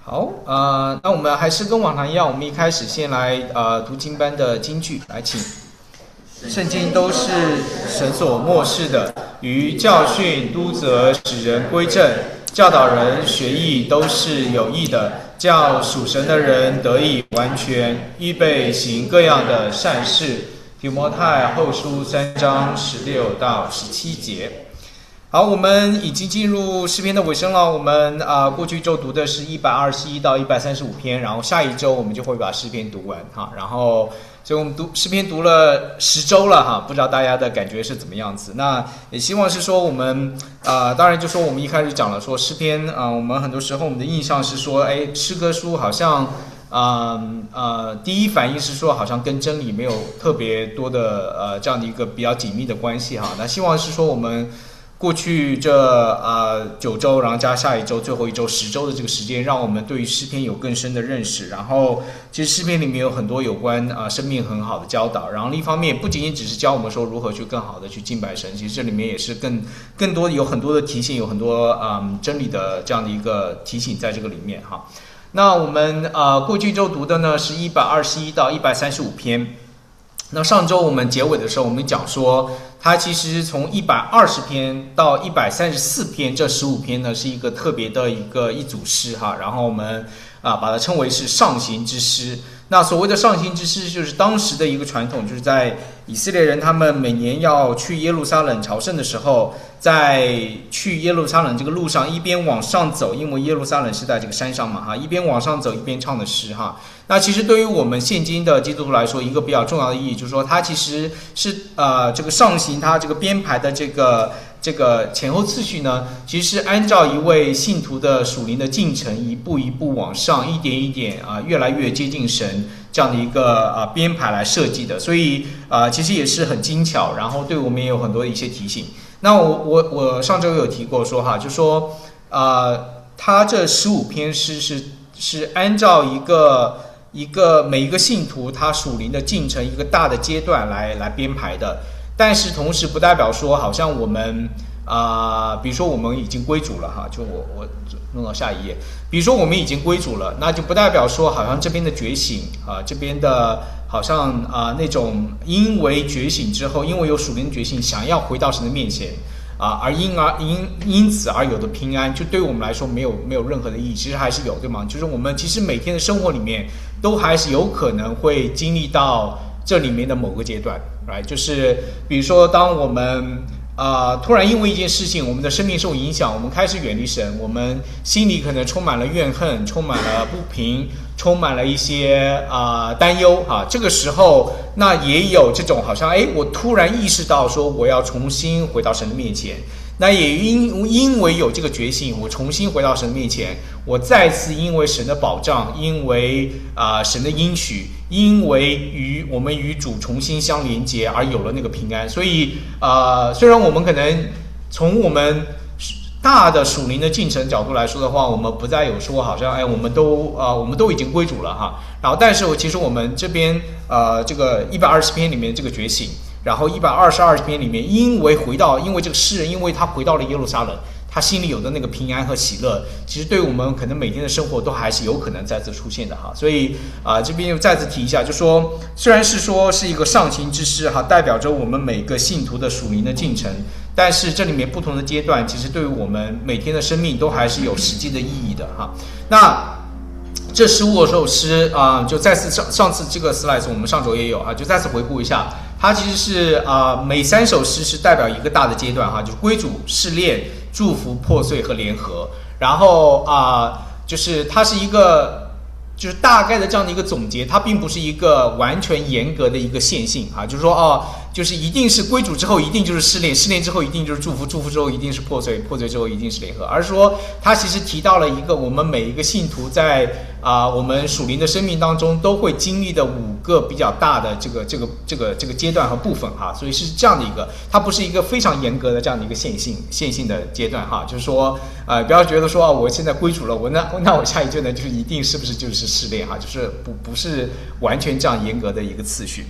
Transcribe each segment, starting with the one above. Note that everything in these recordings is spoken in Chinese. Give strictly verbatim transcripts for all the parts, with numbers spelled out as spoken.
好，呃，那我们还是跟往常一样，我们一开始先来呃读经班的金句，来请。圣经都是神所默示的，于教训、督责、使人归正、教导人学艺，都是有益的，叫属神的人得以完全，预备行各样的善事。提摩太后书三章十六到十七节。好，我们已经进入诗篇的尾声了。我们啊、呃、过去一周读的是一百二十一到一百三十五篇，然后下一周我们就会把诗篇读完哈。然后，所以我们读诗篇读了十周了哈，不知道大家的感觉是怎么样子？那也希望是说我们啊、呃，当然就说我们一开始讲了说诗篇啊、呃，我们很多时候我们的印象是说，哎，诗歌书好像啊 呃, 呃第一反应是说好像跟真理没有特别多的呃这样的一个比较紧密的关系哈。那希望是说我们过去这呃九周，然后加下一周最后一周十周的这个时间，让我们对于诗篇有更深的认识。然后其实诗篇里面有很多有关啊、呃、生命很好的教导。然后另一方面，不仅仅只是教我们说如何去更好的去敬拜神，其实这里面也是更更多有很多的提醒，有很多嗯真理的这样的一个提醒在这个里面哈。那我们呃过去一周读的呢是一百二十一到一百三十五篇。那上周我们结尾的时候，我们讲说，它其实从一百二十篇到一百三十四篇，这十五篇呢是一个特别的一个一组诗哈。然后我们啊把它称为是上行之诗。那所谓的上行之诗，就是当时的一个传统，就是在以色列人他们每年要去耶路撒冷朝圣的时候，在去耶路撒冷这个路上，一边往上走，因为耶路撒冷是在这个山上嘛哈，一边往上走一边唱的诗哈。那其实对于我们现今的基督徒来说，一个比较重要的意义就是说，它其实是呃这个上行，它这个编排的这个这个前后次序呢，其实是按照一位信徒的属灵的进程，一步一步往上，一点一点啊、呃，越来越接近神这样的一个啊、呃、编排来设计的。所以啊、呃，其实也是很精巧，然后对我们也有很多的一些提醒。那我我我上周有提过说哈，就说呃，他这十五篇诗是是按照一个。一个每一个信徒他属灵的进程一个大的阶段来来编排的，但是同时不代表说好像我们啊、呃，比如说我们已经归主了哈，就我我弄到下一页，比如说我们已经归主了，那就不代表说好像这边的觉醒啊、呃，这边的好像啊、呃、那种因为觉醒之后，因为有属灵的觉醒，想要回到神的面前。啊，而因而因因此而有的平安，就对我们来说没有没有任何的意义，其实还是有，对吗？就是我们其实每天的生活里面都还是有可能会经历到这里面的某个阶段，来，就是比如说当我们啊、呃、突然因为一件事情，我们的生命受影响，我们开始远离神，我们心里可能充满了怨恨，充满了不平，充满了一些啊、呃、担忧啊，这个时候那也有这种好像哎，我突然意识到说我要重新回到神的面前，那也因因为有这个觉醒，我重新回到神的面前，我再次因为神的保障，因为啊、呃、神的应许，因为与我们与主重新相连接而有了那个平安。所以啊、呃，虽然我们可能从我们大的属灵的进程角度来说的话，我们不再有说好像哎，我们都啊、呃，我们都已经归主了哈。然后，但是其实我们这边呃，这个一百二十篇里面这个觉醒，然后一百二十二篇里面，因为回到，因为这个诗人，因为他回到了耶路撒冷，他心里有的那个平安和喜乐，其实对我们可能每天的生活都还是有可能再次出现的哈。所以啊、呃，这边又再次提一下，就说虽然是说是一个上行之诗哈，代表着我们每个信徒的属灵的进程。但是这里面不同的阶段，其实对于我们每天的生命都还是有实际的意义的哈。那这十五首诗啊、呃，就再次上上次这个 slide 我们上周也有啊，就再次回顾一下，它其实是啊、呃、每三首诗是代表一个大的阶段哈，就是归主、试炼、祝福、破碎和联合。然后啊、呃，就是它是一个。就是大概的这样的一个总结，它并不是一个完全严格的一个线性啊，就是说哦，就是一定是归主之后一定就是试炼，试炼之后一定就是祝福，祝福之后一定是破碎，破碎之后一定是联合，而是说它其实提到了一个我们每一个信徒在啊、呃、我们属灵的生命当中都会经历的五个比较大的这个这个这个这个阶段和部分哈，所以是这样的一个，它不是一个非常严格的这样的一个线性线性的阶段哈，就是说呃不要觉得说啊、哦、我现在归主了，我那那我下一阶段就是一定是不是就是试炼哈，就是不不是完全这样严格的一个次序。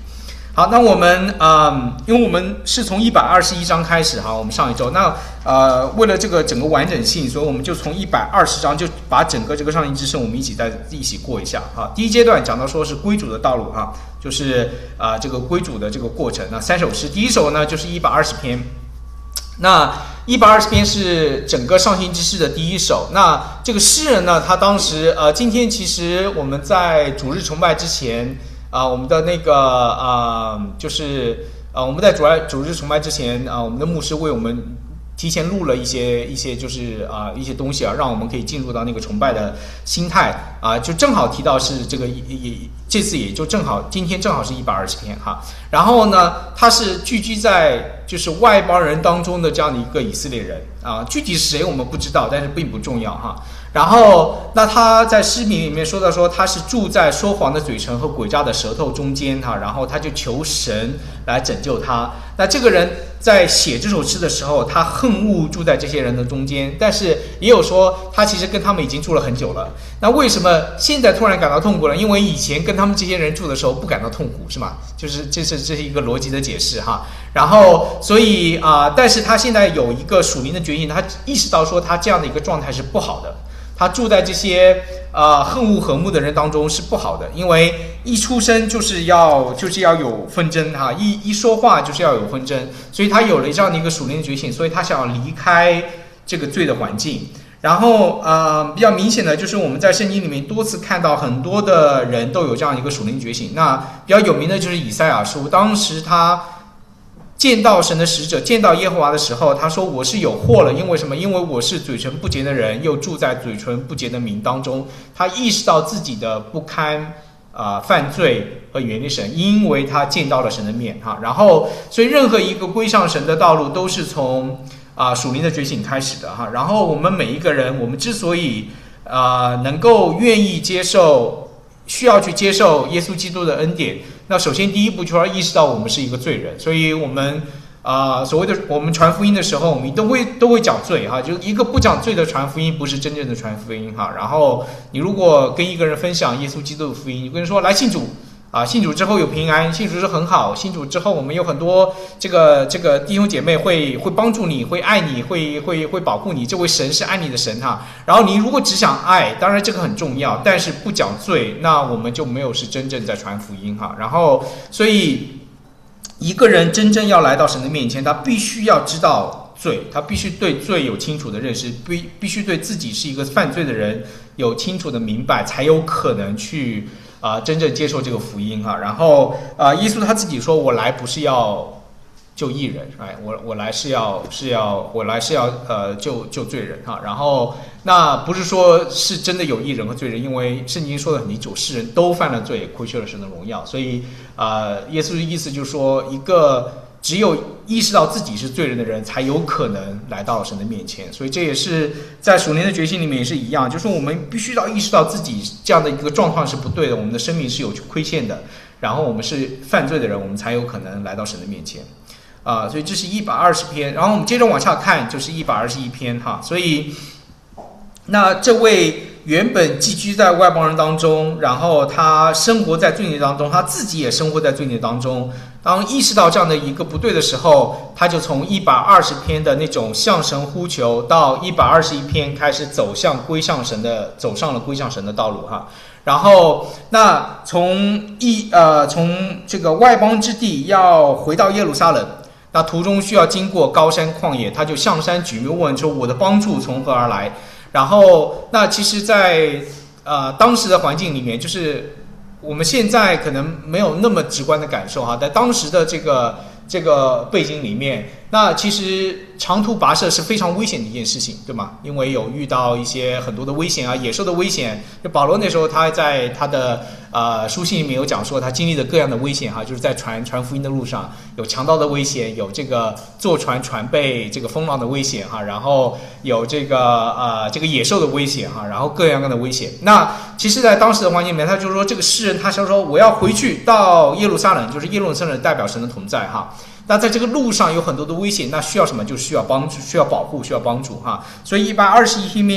好，那我们嗯，因为我们是从一百二十一章开始哈，我们上一周那呃，为了这个整个完整性，所以我们就从一百二十章就把整个这个上行之圣我们一起在一起过一下哈。第一阶段讲到说是归主的道路哈，就是啊、呃、这个归主的这个过程。那三首诗，第一首呢就是一百二十篇，那一百二十篇是整个上行之诗的第一首。那这个诗人呢，他当时呃，今天其实我们在主日崇拜之前。啊、呃，我们的那个啊、呃，就是呃，我们在主日主日崇拜之前啊、呃，我们的牧师为我们提前录了一些一些就是啊、呃、一些东西啊，让我们可以进入到那个崇拜的心态啊、呃，就正好提到是这个也这次也就正好今天正好是一百二十篇哈。然后呢，他是聚居在就是外邦人当中的这样的一个以色列人啊、呃，具体是谁我们不知道，但是并不重要哈。然后，那他在诗名里面说到说他是住在说谎的嘴唇和诡诈的舌头中间哈，然后他就求神来拯救他。那这个人在写这首诗的时候，他恨恶住在这些人的中间，但是也有说他其实跟他们已经住了很久了。那为什么现在突然感到痛苦呢？因为以前跟他们这些人住的时候不感到痛苦，是吗？就是这是这是一个逻辑的解释哈。然后，所以啊、呃，但是他现在有一个属灵的觉醒，他意识到说他这样的一个状态是不好的。他住在这些呃恨恶和睦的人当中是不好的，因为一出生就是要就是要有纷争哈，一一说话就是要有纷争，所以他有了这样的一个属灵的觉醒，所以他想要离开这个罪的环境。然后呃比较明显的就是我们在圣经里面多次看到很多的人都有这样一个属灵觉醒。那比较有名的就是以赛亚书，当时他见到神的使者，见到耶和华的时候，他说我是有祸了，因为什么？因为我是嘴唇不洁的人，又住在嘴唇不洁的民当中。他意识到自己的不堪啊、呃、犯罪和远离神，因为他见到了神的面哈。然后，所以任何一个归向神的道路都是从啊、呃、属灵的觉醒开始的哈。然后我们每一个人，我们之所以啊、呃、能够愿意接受，需要去接受耶稣基督的恩典。那首先第一步就要意识到我们是一个罪人，所以我们啊、呃、所谓的我们传福音的时候，我们都会都会讲罪哈，就是一个不讲罪的传福音不是真正的传福音哈。然后你如果跟一个人分享耶稣基督的福音，你跟人说来信主啊，信主之后有平安，信主是很好，信主之后我们有很多这个这个弟兄姐妹会会帮助你，会爱你，会会会保护你，这位神是爱你的神哈。然后你如果只想爱，当然这个很重要，但是不讲罪，那我们就没有是真正在传福音哈。然后所以一个人真正要来到神的面前，他必须要知道罪，他必须对罪有清楚的认识，必必须对自己是一个犯罪的人有清楚的明白，才有可能去啊、呃，真正接受这个福音哈。然后啊、呃，耶稣他自己说：“我来不是要救义人，哎，我我来是要是要我来是要呃救救罪人哈。”然后那不是说是真的有义人和罪人，因为圣经说的很清楚，世人都犯了罪，亏缺了神的荣耀。所以啊、呃，耶稣的意思就是说，一个只有意识到自己是罪人的人，才有可能来到神的面前。所以这也是在属灵的觉醒里面也是一样，就是我们必须要意识到自己这样的一个状况是不对的，我们的生命是有亏欠的，然后我们是犯罪的人，我们才有可能来到神的面前。啊、呃，所以这是一百二十篇，然后我们接着往下看，就是一百二十一篇哈。所以那这位原本寄居在外邦人当中，然后他生活在罪孽当中，他自己也生活在罪孽当中。当意识到这样的一个不对的时候，他就从一百二十篇的那种向神呼求，到一百二十一篇开始走向归向神的，走上了归向神的道路哈。然后，那从一呃从这个外邦之地要回到耶路撒冷，那途中需要经过高山旷野，他就向山举目问说：“我的帮助从何而来？”然后，那其实在，在呃当时的环境里面，就是我们现在可能没有那么直观的感受哈，在当时的这个这个背景里面，那其实长途跋涉是非常危险的一件事情，对吗？因为有遇到一些很多的危险啊，野兽的危险。就保罗那时候他在他的呃书信里面有讲说，他经历的各样的危险哈，就是在传传福音的路上，有强盗的危险，有这个坐船船被这个风浪的危险哈，然后有这个呃这个野兽的危险哈，然后各样各样的危险。那其实，在当时的环境里面，他就说这个诗人他说我要回去到耶路撒冷，就是耶路撒冷代表神的同在哈。那在这个路上有很多的危险，那需要什么？就需要帮助，需要保护，需要帮助哈。所以一百二十一篇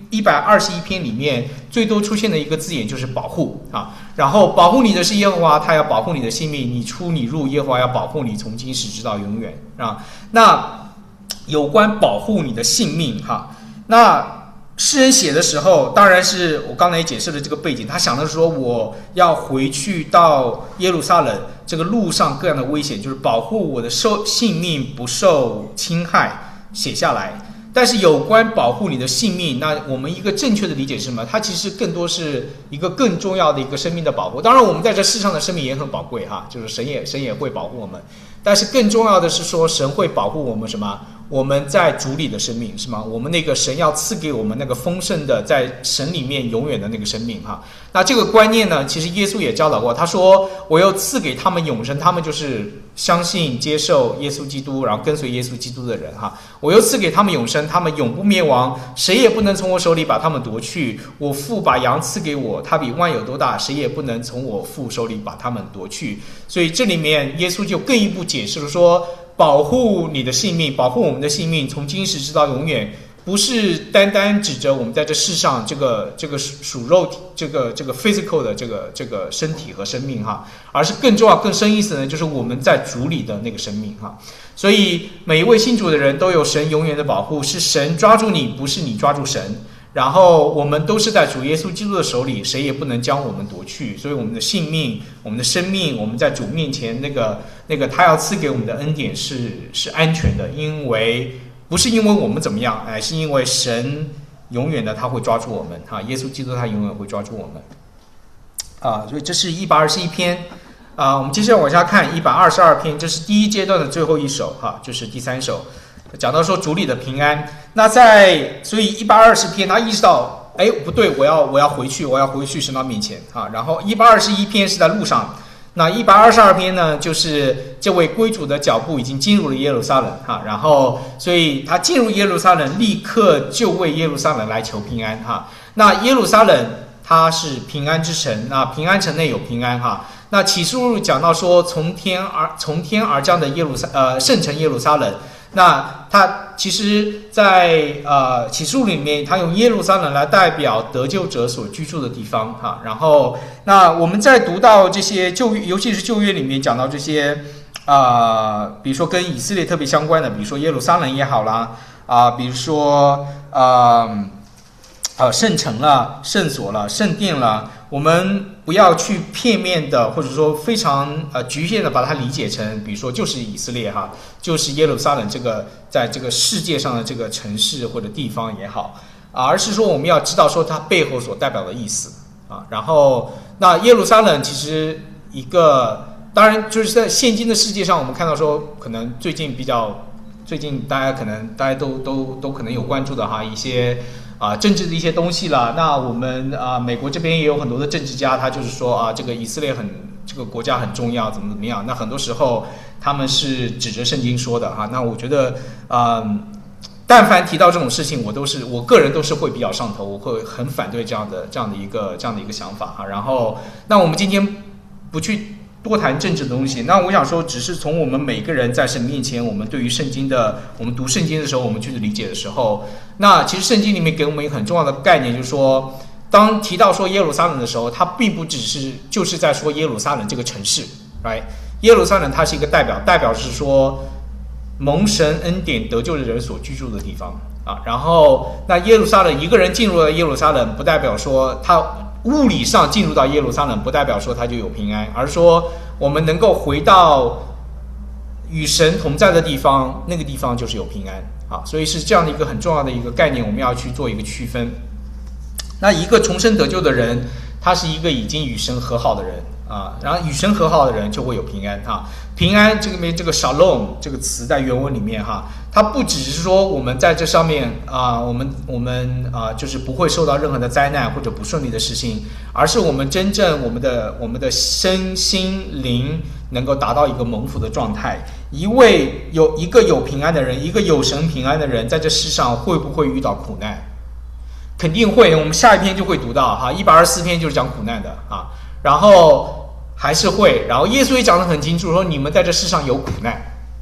一百二十一篇里面最多出现的一个字眼就是保护啊。然后保护你的是耶和华，他要保护你的性命，你出你入，耶和华要保护你，从今时直到永远啊。那有关保护你的性命哈，那诗人写的时候，当然是我刚才也解释了这个背景，他想的是说我要回去到耶路撒冷，这个路上各样的危险，就是保护我的受性命不受侵害，写下来。但是有关保护你的性命，那我们一个正确的理解是什么？它其实更多是一个更重要的一个生命的保护。当然我们在这世上的生命也很宝贵哈，就是神也神也会保护我们，但是更重要的是说神会保护我们什么？我们在主里的生命是吗？我们那个神要赐给我们那个丰盛的在神里面永远的那个生命哈。那这个观念呢，其实耶稣也教导过，他说我要赐给他们永生，他们就是相信接受耶稣基督然后跟随耶稣基督的人哈。我又赐给他们永生，他们永不灭亡，谁也不能从我手里把他们夺去。我父把羊赐给我，他比万有多大，谁也不能从我父手里把他们夺去。所以这里面耶稣就更一步解释了说，保护你的性命，保护我们的性命，从今时直到永远，不是单单指着我们在这世上这个这个属肉体这个这个 physical 的这个这个身体和生命哈，而是更重要更深意思呢，就是我们在主里的那个生命哈。所以每一位信主的人都有神永远的保护，是神抓住你，不是你抓住神。然后我们都是在主耶稣基督的手里，谁也不能将我们夺去。所以我们的性命，我们的生命，我们在主面前那个那个他要赐给我们的恩典是是安全的，因为不是因为我们怎么样，哎，是因为神永远的他会抓住我们哈，耶稣基督他永远会抓住我们啊。所以这是一百二十一篇啊，我们接下来往下看一百二十二篇，这是第一阶段的最后一首哈，就是第三首。讲到说主里的平安，那在所以一百二十篇他意识到，哎，不对，我要我要回去，我要回去神的面前啊。然后一百二十一篇是在路上，那一百二十二篇呢，就是这位归主的脚步已经进入了耶路撒冷哈。然后所以他进入耶路撒冷，立刻就为耶路撒冷来求平安哈。那耶路撒冷它是平安之城，那平安城内有平安哈。那启示录讲到说，从天而从天而降的耶路撒呃圣城耶路撒冷。那他其实在呃启示录里面，他用耶路撒冷来代表得救者所居住的地方哈。然后那我们在读到这些旧约，尤其是旧约里面讲到这些啊、呃，比如说跟以色列特别相关的，比如说耶路撒冷也好啦啊、呃，比如说呃呃圣城了、圣所了、圣殿了。我们不要去片面的，或者说非常呃局限的把它理解成，比如说就是以色列哈，就是耶路撒冷这个在这个世界上的这个城市或者地方也好啊，而是说我们要知道说它背后所代表的意思啊。然后那耶路撒冷其实一个，当然就是在现今的世界上，我们看到说可能最近比较最近大家可能大家都都都可能有关注的哈一些。啊，政治的一些东西了。那我们啊，美国这边也有很多的政治家，他就是说啊，这个以色列很这个国家很重要，怎么怎么样。那很多时候他们是指着圣经说的哈。那我觉得，嗯，但凡提到这种事情，我都是我个人都是会比较上头，我会很反对这样的这样的一个这样的一个想法哈。然后，那我们今天不去多谈政治的东西，那我想说，只是从我们每个人在神面前，我们对于圣经的，我们读圣经的时候，我们去理解的时候，那其实圣经里面给我们一个很重要的概念，就是说，当提到说耶路撒冷的时候，它并不只是就是在说耶路撒冷这个城市 ，right？ 耶路撒冷它是一个代表，代表是说蒙神恩典得救的人所居住的地方啊。然后，那耶路撒冷一个人进入了耶路撒冷，不代表说他。物理上进入到耶路撒冷，不代表说他就有平安，而说我们能够回到与神同在的地方，那个地方就是有平安啊。所以是这样的一个很重要的一个概念，我们要去做一个区分。那一个重生得救的人，他是一个已经与神和好的人啊，然后与神和好的人就会有平安啊。平安这个边这个 shalom 这个词在原文里面哈，它不只是说我们在这上面啊，我们我们啊就是不会受到任何的灾难或者不顺利的事情，而是我们真正我们的我们的身心灵能够达到一个蒙福的状态。一位有一个有平安的人，一个有神平安的人，在这世上会不会遇到苦难？肯定会。我们下一篇就会读到哈，一百二十四篇就是讲苦难的啊，然后。还是会，然后耶稣也讲得很清楚，说你们在这世上有苦难，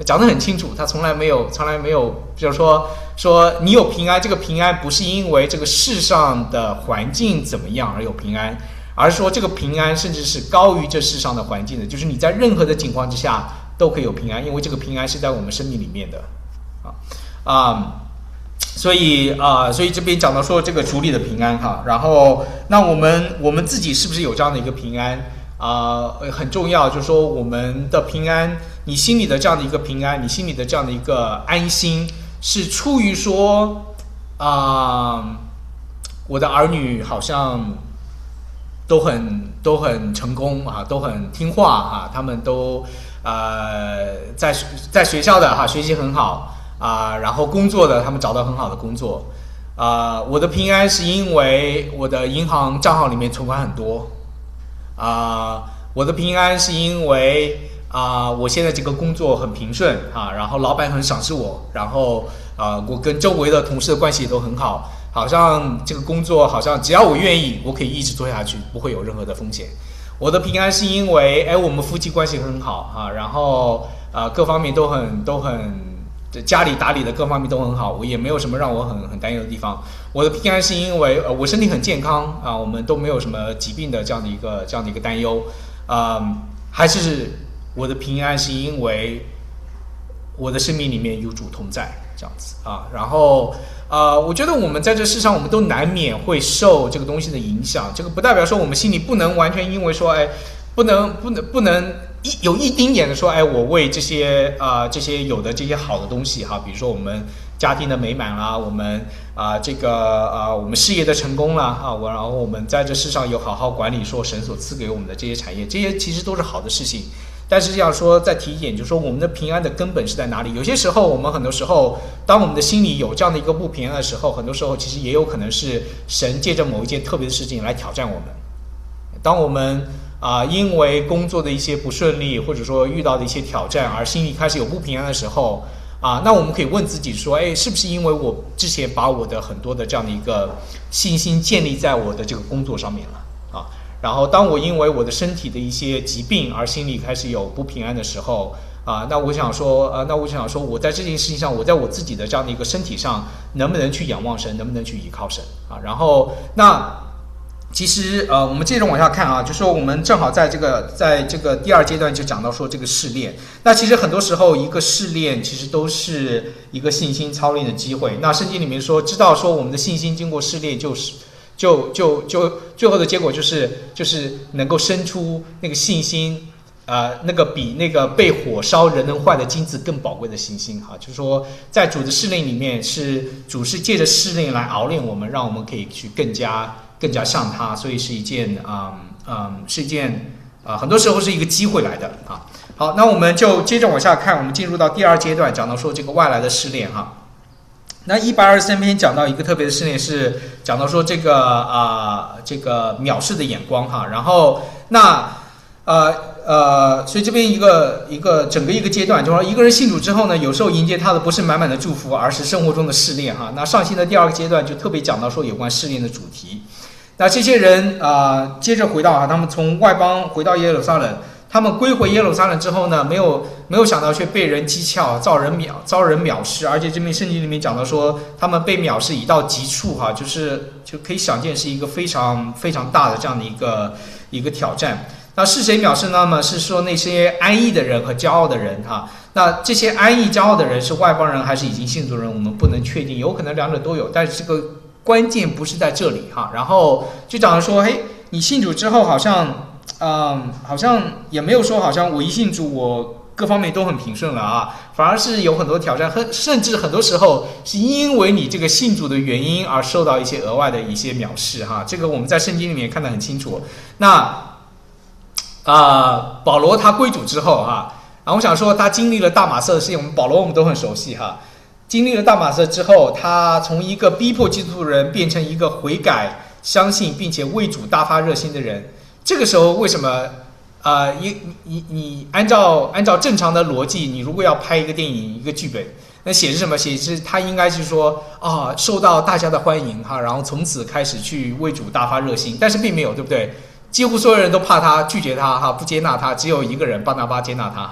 讲得很清楚，他从来没有从来没有就是说说你有平安，这个平安不是因为这个世上的环境怎么样而有平安，而是说这个平安甚至是高于这世上的环境的，就是你在任何的情况之下都可以有平安，因为这个平安是在我们生命里面的啊啊、嗯，所以啊、呃，所以这边讲到说这个主里的平安哈，然后那我们我们自己是不是有这样的一个平安啊、呃？很重要，就是说我们的平安，你心里的这样的一个平安，你心里的这样的一个安心，是出于说啊、呃，我的儿女好像都很都很成功啊，都很听话啊，他们都呃在在学校的哈学习很好啊，然后工作的他们找到很好的工作啊。我的平安是因为我的银行账号里面存款很多啊，我的平安是因为啊我现在这个工作很平顺啊，然后老板很赏识我，然后啊我跟周围的同事的关系也都很好。好像这个工作好像只要我愿意，我可以一直做下去，不会有任何的风险。我的平安是因为，哎，我们夫妻关系很好啊，然后呃各方面都很都很，家里打理的各方面都很好，我也没有什么让我很很担忧的地方。我的平安是因为呃我身体很健康啊，我们都没有什么疾病的这样的一个这样的一个担忧啊、呃，还是我的平安是因为我的生命里面有主同在这样子啊，然后。呃，我觉得我们在这世上，我们都难免会受这个东西的影响。这个不代表说我们心里不能完全因为说，哎，不能不能不能一有一丁点的说，哎，我为这些啊、呃、这些有的这些好的东西哈，比如说我们家庭的美满啦，我们啊、呃、这个啊、呃、我们事业的成功啦啊，我然后我们在这世上有好好管理说神所赐给我们的这些产业，这些其实都是好的事情。但是要说再提一点，就是说我们的平安的根本是在哪里？有些时候我们很多时候，当我们的心里有这样的一个不平安的时候，很多时候其实也有可能是神借着某一件特别的事情来挑战我们。当我们啊、呃、因为工作的一些不顺利，或者说遇到的一些挑战，而心里开始有不平安的时候啊、呃，那我们可以问自己说，哎，是不是因为我之前把我的很多的这样的一个信心建立在我的这个工作上面了啊？然后，当我因为我的身体的一些疾病而心里开始有不平安的时候，啊，那我想说，呃，那我想说，我在这件事情上，我在我自己的这样的一个身体上，能不能去仰望神，能不能去依靠神啊？然后，那其实，呃，我们接着往下看啊，就说我们正好在这个在这个第二阶段就讲到说这个试炼。那其实很多时候，一个试炼其实都是一个信心操练的机会。那圣经里面说，知道说我们的信心经过试炼就是。就就就最后的结果就是就是能够生出那个信心，呃，那个比那个被火烧人能坏的金子更宝贵的信心哈。就是说，在主的试炼里面，是主是借着试炼来熬炼我们，让我们可以去更加更加像他，所以是一件啊嗯、呃、是一件啊、呃、很多时候是一个机会来的啊。好，那我们就接着往下看，我们进入到第二阶段，讲到说这个外来的试炼哈。那一百二十三篇讲到一个特别的试炼，是讲到说这个啊、呃、这个藐视的眼光哈，然后那呃呃，所以这边一个一个整个一个阶段，就是说一个人信主之后呢，有时候迎接他的不是满满的祝福，而是生活中的试炼哈。那上信的第二个阶段就特别讲到说有关试炼的主题。那这些人啊、呃，接着回到啊，他们从外邦回到耶路撒冷。他们归回耶路撒冷之后呢，没有没有想到却被人讥诮，遭人藐遭人藐视，而且这边圣经里面讲到说，他们被藐视已到极处哈，就是就可以想见是一个非常非常大的这样的一个一个挑战。那是谁藐视呢？嘛是说那些安逸的人和骄傲的人哈。那这些安逸骄傲的人是外邦人还是已经信主人，我们不能确定，有可能两者都有，但是这个关键不是在这里哈。然后就讲了说，嘿，你信主之后好像。嗯，好像也没有说，好像我一信主，我各方面都很平顺了啊，反而是有很多挑战，很甚至很多时候是因为你这个信主的原因而受到一些额外的一些藐视哈。这个我们在圣经里面看得很清楚。那啊、呃，保罗他归主之后哈，啊，我想说他经历了大马色的事情，我们保罗我们都很熟悉哈。经历了大马色之后，他从一个逼迫基督徒人变成一个悔改、相信并且为主大发热心的人。这个时候为什么呃，你你你按照按照正常的逻辑，你如果要拍一个电影一个剧本，那写是什么？写是他应该是说啊，受到大家的欢迎哈，然后从此开始去为主大发热心，但是并没有，对不对？几乎所有人都怕他，拒绝他哈，不接纳他，只有一个人巴拿巴接纳他哈。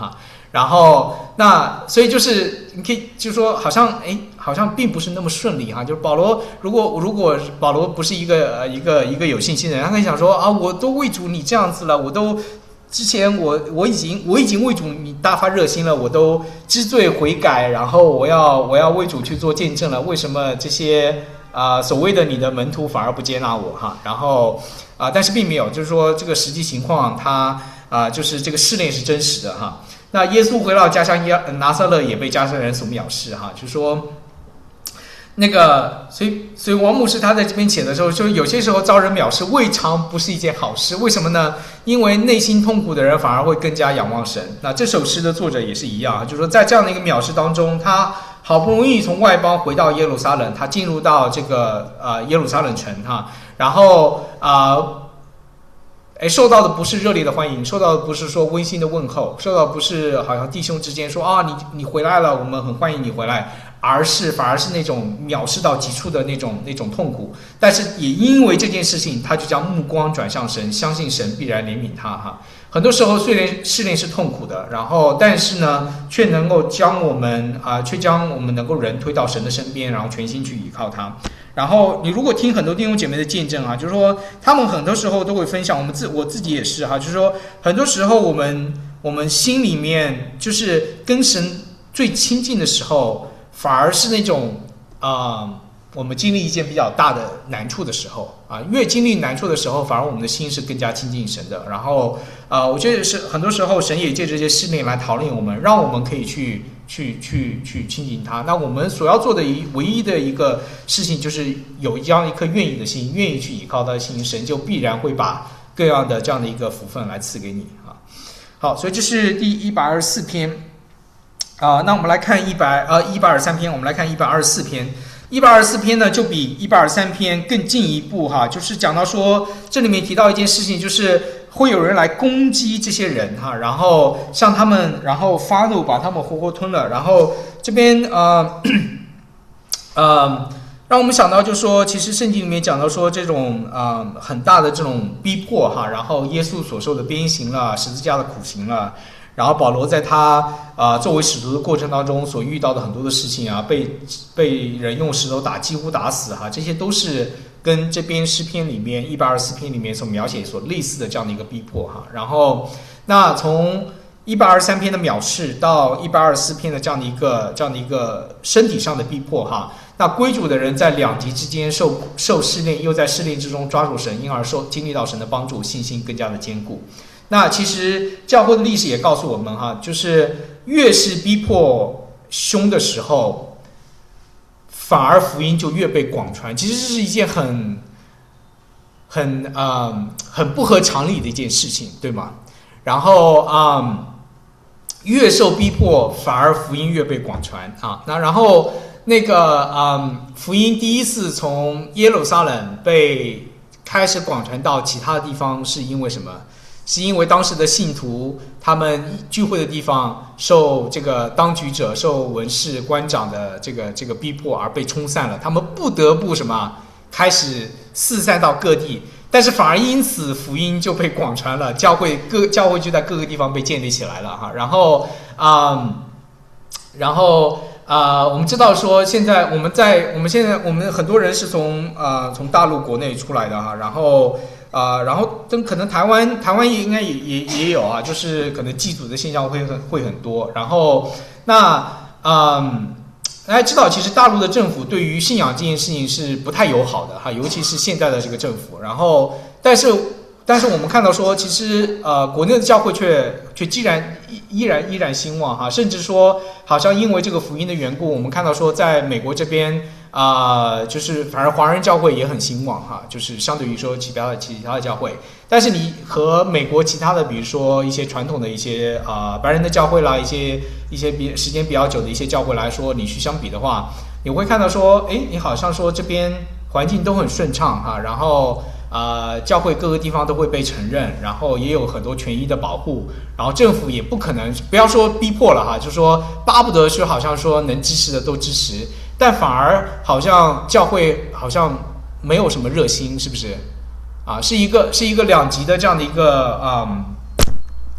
然后那所以就是你可以就说好像哎好像并不是那么顺利哈，就是保罗如果如果保罗不是一个呃一个一个有信心的人，他可以想说啊，我都为主你这样子了，我都之前我我已经我已经为主你大发热心了，我都知罪悔改，然后我要我要为主去做见证了，为什么这些啊、呃、所谓的你的门徒反而不接纳我哈？然后啊、呃、但是并没有，就是说这个实际情况他啊、呃、就是这个试炼是真实的哈。那耶稣回到家乡拿撒勒也被家乡人所藐视哈，就是说。那个，所以所以王牧师他在这边写的时候，就有些时候遭人藐视，未尝不是一件好事。为什么呢？因为内心痛苦的人反而会更加仰望神。那这首诗的作者也是一样，就是说在这样的一个藐视当中，他好不容易从外邦回到耶路撒冷，他进入到这个呃耶路撒冷城哈，然后啊。呃哎，受到的不是热烈的欢迎，受到的不是说温馨的问候，受到的不是好像弟兄之间说啊，你你回来了，我们很欢迎你回来，而是反而是那种藐视到极处的那种那种痛苦。但是也因为这件事情，他就将目光转向神，相信神必然怜悯他哈。很多时候虽然试炼是痛苦的，然后但是呢，却能够将我们啊、呃，却将我们能够人推到神的身边，然后全心去依靠他。然后你如果听很多弟兄姐妹的见证啊，就是说他们很多时候都会分享，我们自我自己也是哈，就是说很多时候我们我们心里面就是跟神最亲近的时候，反而是那种啊、呃，我们经历一件比较大的难处的时候啊，越经历难处的时候，反而我们的心是更加亲近神的。然后啊、呃，我觉得是很多时候神也借着这些试炼来陶炼我们，让我们可以去。去去去亲近他，那我们所要做的一唯一的一个事情，就是有这样一颗愿意的心，愿意去依靠他的心，神就必然会把各样的这样的一个福分来赐给你啊。好，所以这是第一百二十四篇啊。那我们来看一百呃一百二十三篇，我们来看一百二十四篇。一百二十四篇呢，就比一百二十三篇更进一步哈，就是讲到说这里面提到一件事情，就是会有人来攻击这些人哈，然后向他们，然后发怒，把他们活活吞了。然后这边呃呃，让我们想到就是说，其实圣经里面讲到说这种呃很大的这种逼迫哈，然后耶稣所受的鞭刑了，十字架的苦刑了。然后保罗在他啊、呃、作为使徒的过程当中所遇到的很多的事情啊，被被人用石头打，几乎打死哈，这些都是跟这边诗篇里面一百二十四篇里面所描写所类似的这样的一个逼迫哈。然后那从一百二十三篇的藐视到一百二十四篇的这样的一个这样的一个身体上的逼迫哈，那归主的人在两极之间受受试炼，又在试炼之中抓住神，因而受经历到神的帮助，信心更加的坚固。那其实教会的历史也告诉我们哈，就是越是逼迫凶的时候，反而福音就越被广传。其实这是一件很很啊、呃、很不合常理的一件事情，对吗？然后啊、呃，越受逼迫，反而福音越被广传啊。那然后那个啊、呃，福音第一次从耶路撒冷被开始广传到其他的地方，是因为什么？是因为当时的信徒他们聚会的地方受这个当局者、受文士官长的这个这个逼迫而被冲散了，他们不得不什么开始四散到各地，但是反而因此福音就被广传了，教会各教会就在各个地方被建立起来了哈。然后啊、嗯，然后啊、呃，我们知道说现在我们在我们现在我们很多人是从啊、呃、从大陆国内出来的哈，然后。啊、呃，然后跟可能台湾台湾也应该也也也有啊，就是可能祭祖的现象会很会很多。然后那嗯，大家知道，其实大陆的政府对于信仰这件事情是不太友好的哈，尤其是现在的这个政府。然后，但是但是我们看到说，其实呃，国内的教会却却依然依然依然兴旺哈，甚至说好像因为这个福音的缘故，我们看到说，在美国这边。啊、呃，就是反而华人教会也很兴旺哈，就是相对于说其他的其他的教会，但是你和美国其他的，比如说一些传统的一些啊、呃、白人的教会啦，一些一些比时间比较久的一些教会来说，你去相比的话，你会看到说，哎，你好像说这边环境都很顺畅哈，然后啊、呃、教会各个地方都会被承认，然后也有很多权益的保护，然后政府也不可能不要说逼迫了哈，就说巴不得说好像说能支持的都支持。但反而好像教会好像没有什么热心，是不是？啊，是一个是一个两极的这样的一个嗯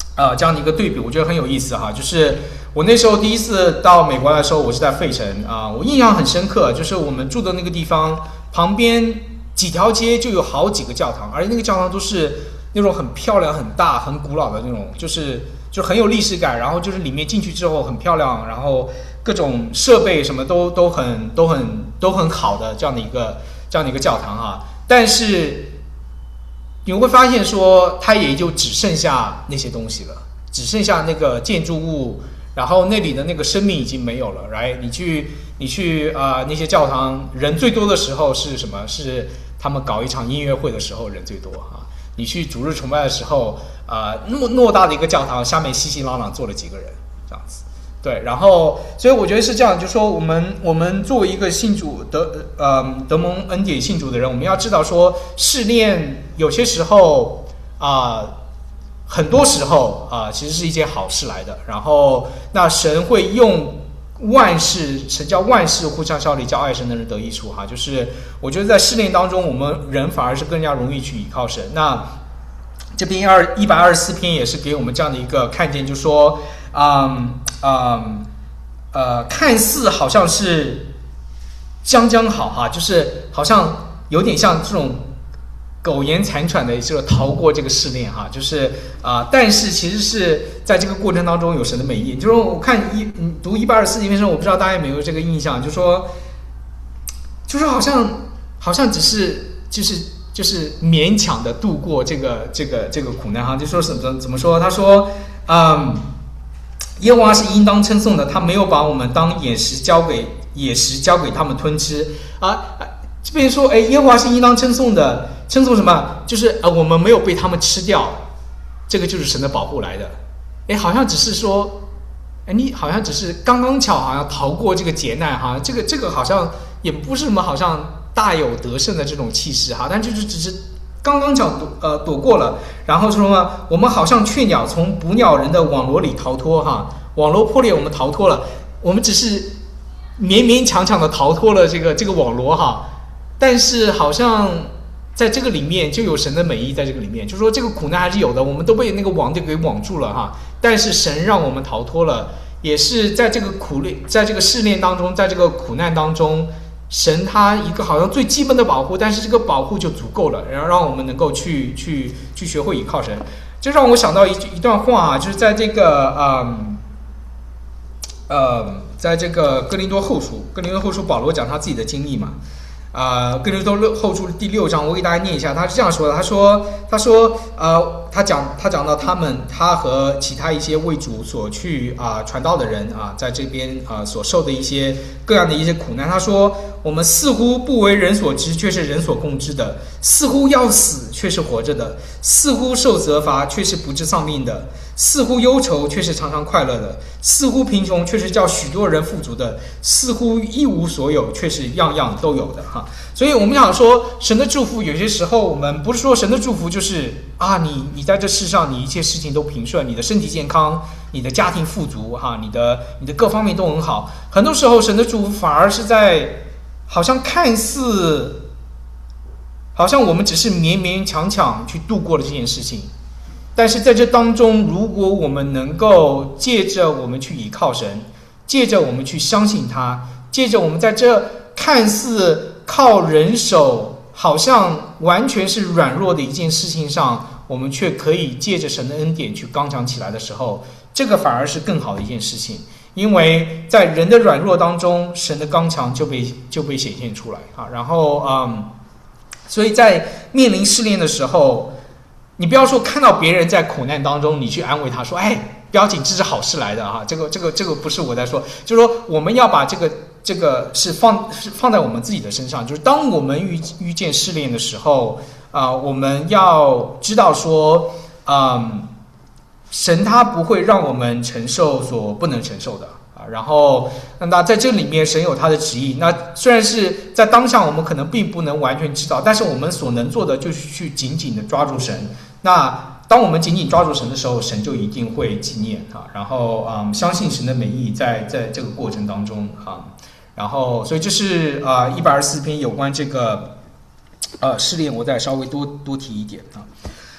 呃这样的一个对比，我觉得很有意思哈。就是我那时候第一次到美国来的时候，我是在费城啊、呃，我印象很深刻，就是我们住的那个地方旁边几条街就有好几个教堂，而且那个教堂都是那种很漂亮、很大、很古老的那种，就是就很有历史感。然后就是里面进去之后很漂亮，然后各种设备什么都都很都很都很好的这样的一个这样的一个教堂啊。但是你会发现说，它也就只剩下那些东西了，只剩下那个建筑物，然后那里的那个生命已经没有了 ，right？ 你去你去啊、呃、那些教堂，人最多的时候是什么？是他们搞一场音乐会的时候人最多啊。你去主日崇拜的时候，啊、呃，那么偌大的一个教堂，下面熙熙攘攘坐了几个人，这样子。对，然后所以我觉得是这样，就是说我们我们作为一个信主得呃得蒙恩典信主的人，我们要知道说试炼有些时候啊、呃，很多时候啊、呃，其实是一件好事来的。然后那神会用万事，神叫万事互相效力，叫爱神的人得益处哈。就是我觉得在试炼当中，我们人反而是更加容易去依靠神。那这篇二一百二十四篇也是给我们这样的一个看见，就是说，嗯嗯呃，看似好像是将将好哈，就是好像有点像这种苟延残喘的，就是逃过这个试炼哈，就是啊、呃，但是其实是在这个过程当中有神的美意。就是说我看一嗯读一百二十四篇的时候，我不知道大家有没有这个印象，就是说，就是好像好像只是就是就是勉强的度过这个这个这个苦难哈，就说怎么怎么说？他说，嗯。耶和华是应当称颂的，他没有把我们当野食交给野食交给他们吞吃啊。这边说，哎，耶和华是应当称颂的，称颂什么？就是呃，我们没有被他们吃掉，这个就是神的保护来的。哎，好像只是说，哎，你好像只是刚刚巧，好像逃过这个劫难哈。这个这个好像也不是什么好像大有得胜的这种气势哈，但就是只是。刚刚巧躲呃躲过了，然后说呢，我们好像雀鸟从捕鸟人的网罗里逃脱哈，网罗破裂，我们逃脱了，我们只是勉勉强强的逃脱了这个这个网罗哈，但是好像在这个里面就有神的美意在这个里面，就是说这个苦难还是有的，我们都被那个网就给网住了哈，但是神让我们逃脱了，也是在这个苦练，在这个试炼当中，在这个苦难当中。神他一个好像最基本的保护，但是这个保护就足够了，然后让我们能够去去去学会倚靠神。这让我想到一一段话啊，就是在这个嗯呃，在这个哥林多后书，哥林多后书保罗讲他自己的经历嘛。啊、呃，哥林多后书第六章，我给大家念一下，他是这样说的：他说，他说，呃，他讲他讲到他们，他和其他一些为主所去啊、呃、传道的人啊，在这边啊、呃、所受的一些各样的一些苦难。他说，我们似乎不为人所知，却是人所共知的；似乎要死，却是活着的；似乎受责罚，却是不致丧命的；似乎忧愁，却是常常快乐的；似乎贫穷，却是叫许多人富足的；似乎一无所有，却是样样都有的。哈。所以我们想说，神的祝福有些时候，我们不是说神的祝福就是啊，你你在这世上，你一切事情都平顺，你的身体健康，你的家庭富足，哈，你的你的各方面都很好。很多时候，神的祝福反而是在好像看似，好像我们只是勉勉强强去度过了这件事情，但是在这当中，如果我们能够借着我们去倚靠神，借着我们去相信他，借着我们在这看似靠人手好像完全是软弱的一件事情上，我们却可以借着神的恩典去刚强起来的时候，这个反而是更好的一件事情。因为在人的软弱当中，神的刚强就被就被显现出来啊。然后嗯，所以在面临试炼的时候，你不要说看到别人在苦难当中，你去安慰他说：“哎，不要紧，这是好事来的啊。”这个这个这个不是我在说，就是说我们要把这个。这个是放是放在我们自己的身上，就是当我们遇遇见试炼的时候，啊、呃，我们要知道说，嗯，神他不会让我们承受所不能承受的啊。然后，那在这里面，神有他的旨意。那虽然是在当下我们可能并不能完全知道，但是我们所能做的就是去紧紧的抓住神。那当我们紧紧抓住神的时候，神就一定会纪念啊。然后，嗯，相信神的美意在在这个过程当中啊。然后，所以这是啊一百二十四篇有关这个呃试炼，我再稍微多多提一点啊。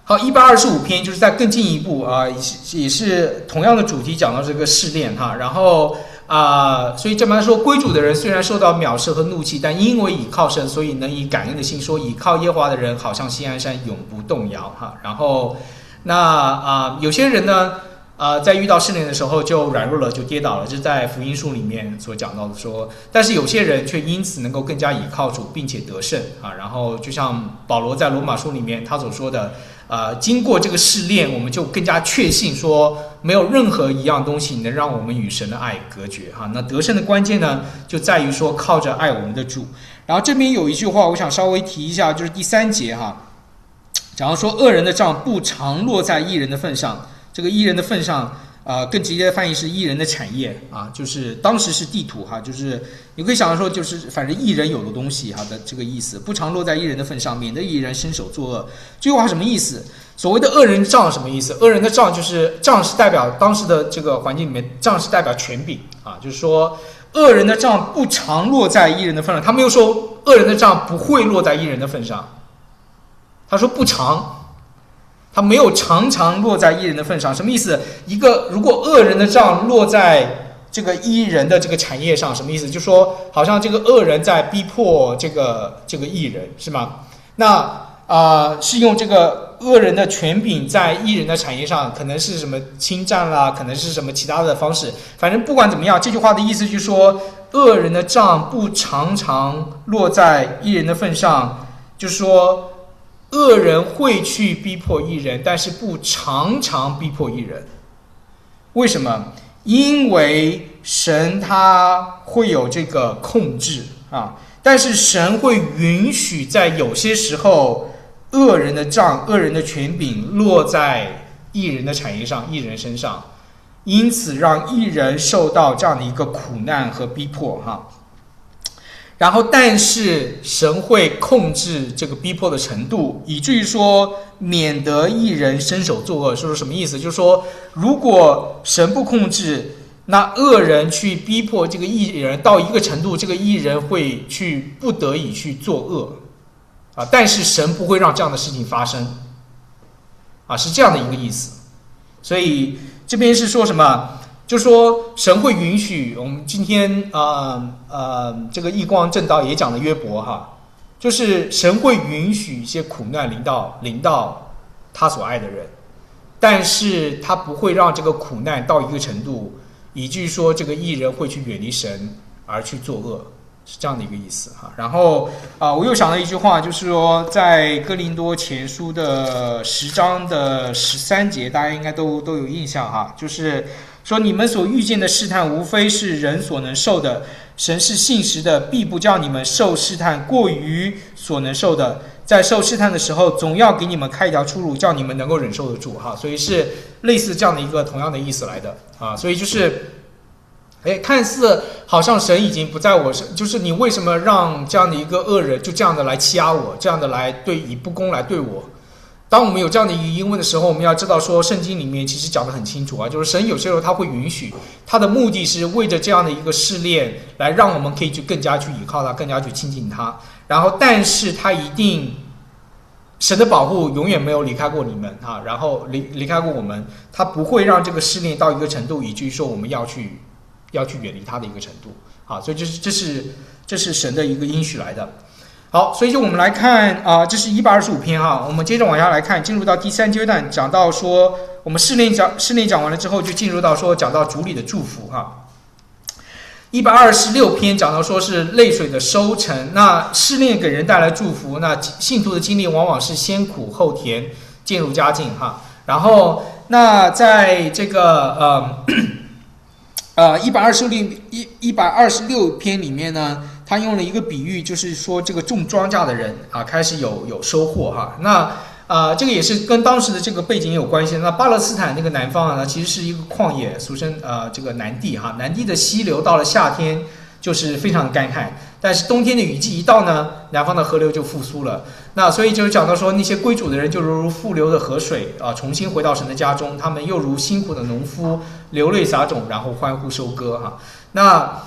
好，一百二十五篇就是在更进一步啊、呃，也是也是同样的主题，讲到这个试炼哈。然后啊、呃，所以这么说，归主的人虽然受到藐视和怒气，但因为倚靠神，所以能以感恩的心说，倚靠耶和华的人，好像锡安山永不动摇哈。然后那啊、呃，有些人呢。啊、呃，在遇到试炼的时候就软弱了，就跌倒了，这是在福音书里面所讲到的说。但是有些人却因此能够更加倚靠主，并且得胜啊。然后就像保罗在罗马书里面他所说的，呃，经过这个试炼，我们就更加确信说，没有任何一样东西能让我们与神的爱隔绝哈。那得胜的关键呢，就在于说靠着爱我们的主。然后这边有一句话，我想稍微提一下，就是第三节哈，讲到说恶人的杖不常落在义人的份上。这个义人的份上，呃，更直接的翻译是义人的产业啊，就是当时是地土哈，就是你可以想到说，就是反正义人有的东西哈的这个意思，不常落在义人的份上，免得义人伸手作恶。这句话什么意思？所谓的恶人杖什么意思？恶人的杖就是杖是代表当时的这个环境里面，杖是代表权柄啊，就是说恶人的杖不常落在义人的份上，他没有说恶人的杖不会落在义人的份上，他说不常。他没有常常落在义人的份上，什么意思？一个如果恶人的杖落在这个义人的这个产业上，什么意思？就说好像这个恶人在逼迫这个这个义人，是吗？那啊、呃，是用这个恶人的权柄在义人的产业上，可能是什么侵占啦，可能是什么其他的方式。反正不管怎么样，这句话的意思就是说，恶人的杖不常常落在义人的份上，就是说。恶人会去逼迫义人，但是不常常逼迫义人。为什么？因为神他会有这个控制啊，但是神会允许在有些时候，恶人的杖、恶人的权柄落在义人的产业上、义人身上，因此让义人受到这样的一个苦难和逼迫哈。然后，但是神会控制这个逼迫的程度，以至于说免得义人伸手作恶。说什么意思？就是说，如果神不控制，那恶人去逼迫这个义人到一个程度，这个义人会去不得已去作恶啊。但是神不会让这样的事情发生啊，是这样的一个意思。所以这边是说什么？就说神会允许我们今天呃呃这个异光正道也讲的约伯哈，就是神会允许一些苦难临到临到他所爱的人，但是他不会让这个苦难到一个程度，以至于说这个义人会去远离神而去作恶，是这样的一个意思哈。然后啊、呃，我又想到一句话，就是说在哥林多前书的十章的十三节，大家应该都都有印象哈，就是说你们所遇见的试探，无非是人所能受的。神是信实的，必不叫你们受试探过于所能受的。在受试探的时候，总要给你们开一条出路，叫你们能够忍受得住哈。所以是类似这样的一个同样的意思来的啊。所以就是，哎，看似好像神已经不在我身，就是你为什么让这样的一个恶人就这样的来欺压我，这样的来对以不公来对我？当我们有这样的一个疑问的时候，我们要知道说，圣经里面其实讲得很清楚啊，就是神有些时候他会允许，他的目的是为着这样的一个试炼，来让我们可以去更加去依靠他，更加去亲近他。然后，但是他一定，神的保护永远没有离开过你们啊，然后离离开过我们，他不会让这个试炼到一个程度，以至于说我们要去要去远离他的一个程度啊。所以这是这是这是神的一个应许来的。好，所以就我们来看啊、呃，这是一百二十五篇哈。我们接着往下来看，进入到第三阶段，讲到说我们试炼讲试炼讲完了之后，就进入到说讲到主里的祝福哈。一百二十六篇讲到说是泪水的收成，那试炼给人带来祝福，那信徒的经历往往是先苦后甜，渐入佳境哈。然后那在这个呃呃一百二十六一一百二十六篇里面呢。他用了一个比喻，就是说这个种庄稼的人啊，开始有有收获哈。那啊、呃，这个也是跟当时的这个背景有关系。那巴勒斯坦那个南方啊，其实是一个旷野，俗称呃这个南地哈。南地的溪流到了夏天就是非常的干旱，但是冬天的雨季一到呢，南方的河流就复苏了。那所以就讲到说，那些归主的人就如复流的河水啊，重新回到神的家中，他们又如辛苦的农夫流泪撒种，然后欢呼收割哈。那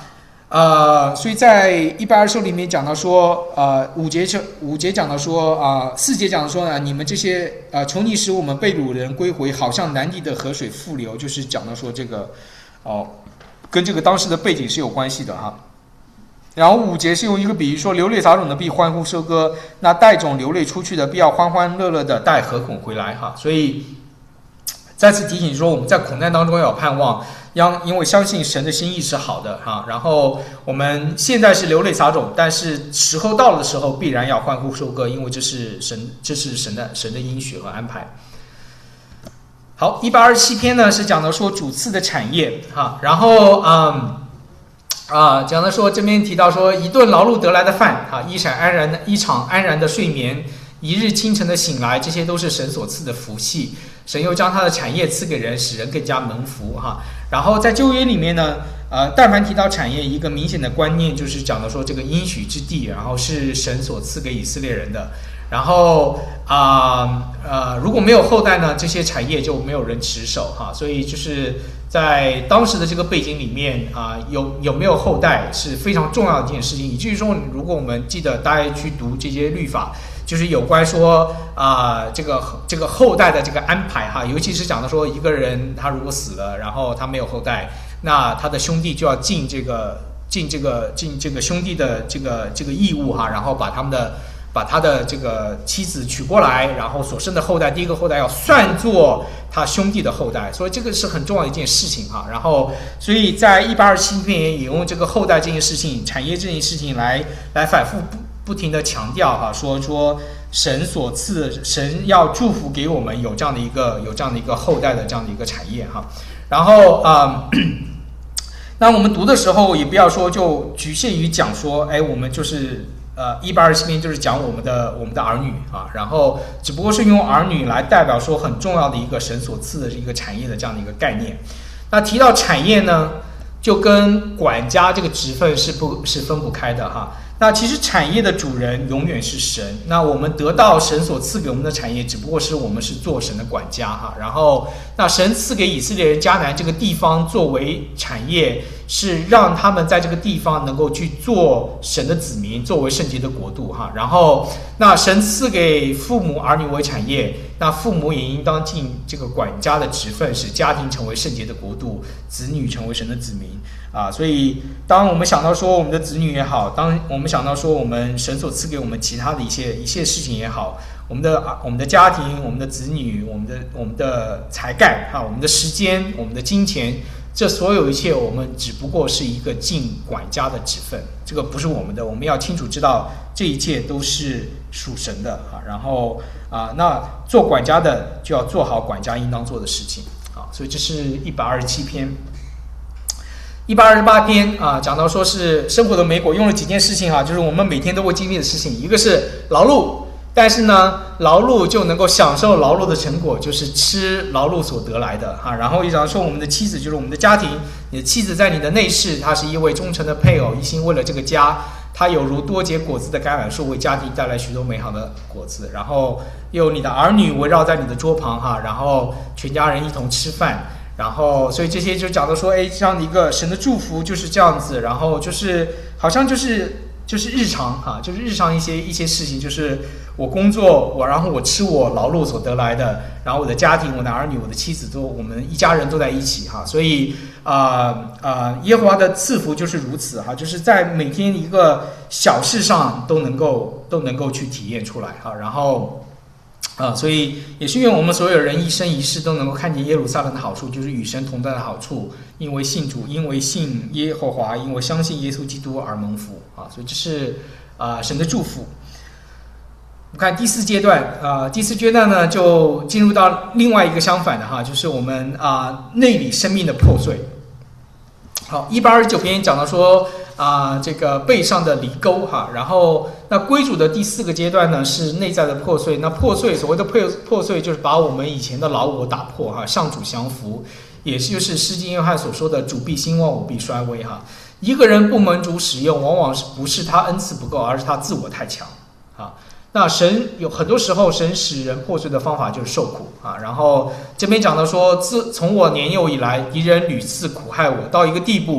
呃，所以在一百二十首里面讲到说，呃，五节五节讲到说，啊、呃，四节讲到说呢，你们这些呃，求你使我们被掳人归回，好像南地的河水复流，就是讲到说这个，哦，跟这个当时的背景是有关系的哈。然后五节是用一个比喻说，流泪撒种的必欢呼收割，那带种流泪出去的必要欢欢乐乐的带禾捆回来哈。所以再次提醒说，我们在苦难当中要有盼望。因为相信神的心意是好的哈，然后我们现在是流泪撒种，但是时候到了的时候必然要欢呼收割，因为这是神，这是神的神的应许和安排。好，一百二十七篇呢是讲到说主赐的产业哈，然后嗯啊讲到说这边提到说一顿劳碌得来的饭哈，一场安然的一场安然的睡眠，一日清晨的醒来，这些都是神所赐的福气。神又将他的产业赐给人，使人更加蒙福哈。然后在旧约里面呢，呃，但凡提到产业，一个明显的观念就是讲到说这个应许之地，然后是神所赐给以色列人的。然后啊 呃, 呃，如果没有后代呢，这些产业就没有人持守哈。所以就是在当时的这个背景里面啊、呃，有有没有后代是非常重要的一件事情。以至于说，如果我们记得大家去读这些律法。就是有关说啊、呃，这个这个后代的这个安排哈，尤其是讲到说一个人他如果死了，然后他没有后代，那他的兄弟就要尽这个尽这个尽这个兄弟的这个这个义务哈，然后把他们的把他的这个妻子娶过来，然后所生的后代第一个后代要算作他兄弟的后代，所以这个是很重要的一件事情哈。然后所以在一百二十七篇也用这个后代这件事情、产业这件事情来来反复不。不停地强调哈，说说神所赐，神要祝福给我们有这样的一个有这样的一个后代的这样的一个产业哈。然后啊、呃，那我们读的时候也不要说就局限于讲说，哎，我们就是呃一百二十七篇就是讲我们的我们的儿女啊，然后只不过是用儿女来代表说很重要的一个神所赐的一个产业的这样的一个概念。那提到产业呢，就跟管家这个职分是不是分不开的哈。那其实产业的主人永远是神，那我们得到神所赐给我们的产业，只不过是我们是做神的管家哈。然后，那神赐给以色列人迦南这个地方作为产业，是让他们在这个地方能够去做神的子民，作为圣洁的国度哈。然后，那神赐给父母儿女为产业，那父母也应当尽这个管家的职分，使家庭成为圣洁的国度，子女成为神的子民啊。所以，当我们想到说我们的子女也好，当我们想到说我们神所赐给我们其他的一些一切事情也好，我们的我们的家庭、我们的子女、我们的我们的才干哈、我们的时间、我们的金钱，这所有一切，我们只不过是一个尽管家的职分，这个不是我们的，我们要清楚知道这一切都是属神的啊。然后啊，那做管家的就要做好管家应当做的事情啊。所以这是一百二十七篇。一百二十八篇啊，讲到说是生活的美果，用了几件事情啊，就是我们每天都会经历的事情。一个是劳碌，但是呢，劳碌就能够享受劳碌的成果，就是吃劳碌所得来的啊。然后一讲说我们的妻子，就是我们的家庭，你的妻子在你的内室，她是一位忠诚的配偶，一心为了这个家，她有如多结果子的橄榄树，为家庭带来许多美好的果子。然后又有你的儿女围绕在你的桌旁哈，然后全家人一同吃饭。然后，所以这些就讲到说，哎，这样的一个神的祝福就是这样子，然后就是好像就是就是日常哈、啊，就是日常一些一些事情，就是我工作，我然后我吃我劳碌所得来的，然后我的家庭、我的儿女、我的妻子都我们一家人都在一起哈、啊，所以啊啊、呃呃，耶和华的赐福就是如此哈、啊，就是在每天一个小事上都能够都能够去体验出来哈、啊，然后。啊、呃，所以也是愿我们所有人一生一世都能够看见耶路撒冷的好处，就是与神同在的好处，因为信主，因为信耶和华，因为相信耶稣基督而蒙福啊，所以这是啊、呃、神的祝福。我们看第四阶段啊、呃，第四阶段呢就进入到另外一个相反的哈，就是我们啊、呃、内里生命的破碎。好，一百二十九篇讲到说。啊、呃，这个背上的犁沟哈，然后那归主的第四个阶段呢是内在的破碎。那破碎，所谓的破破碎，就是把我们以前的老我打破哈，上主降服，也就是诗经约翰所说的“主必兴旺，我必衰微”哈。一个人不蒙主使用，往往是不是他恩赐不够，而是他自我太强啊。那神有很多时候，神使人破碎的方法就是受苦啊。然后这边讲到说，自从我年幼以来，敌人屡次苦害我，到一个地步。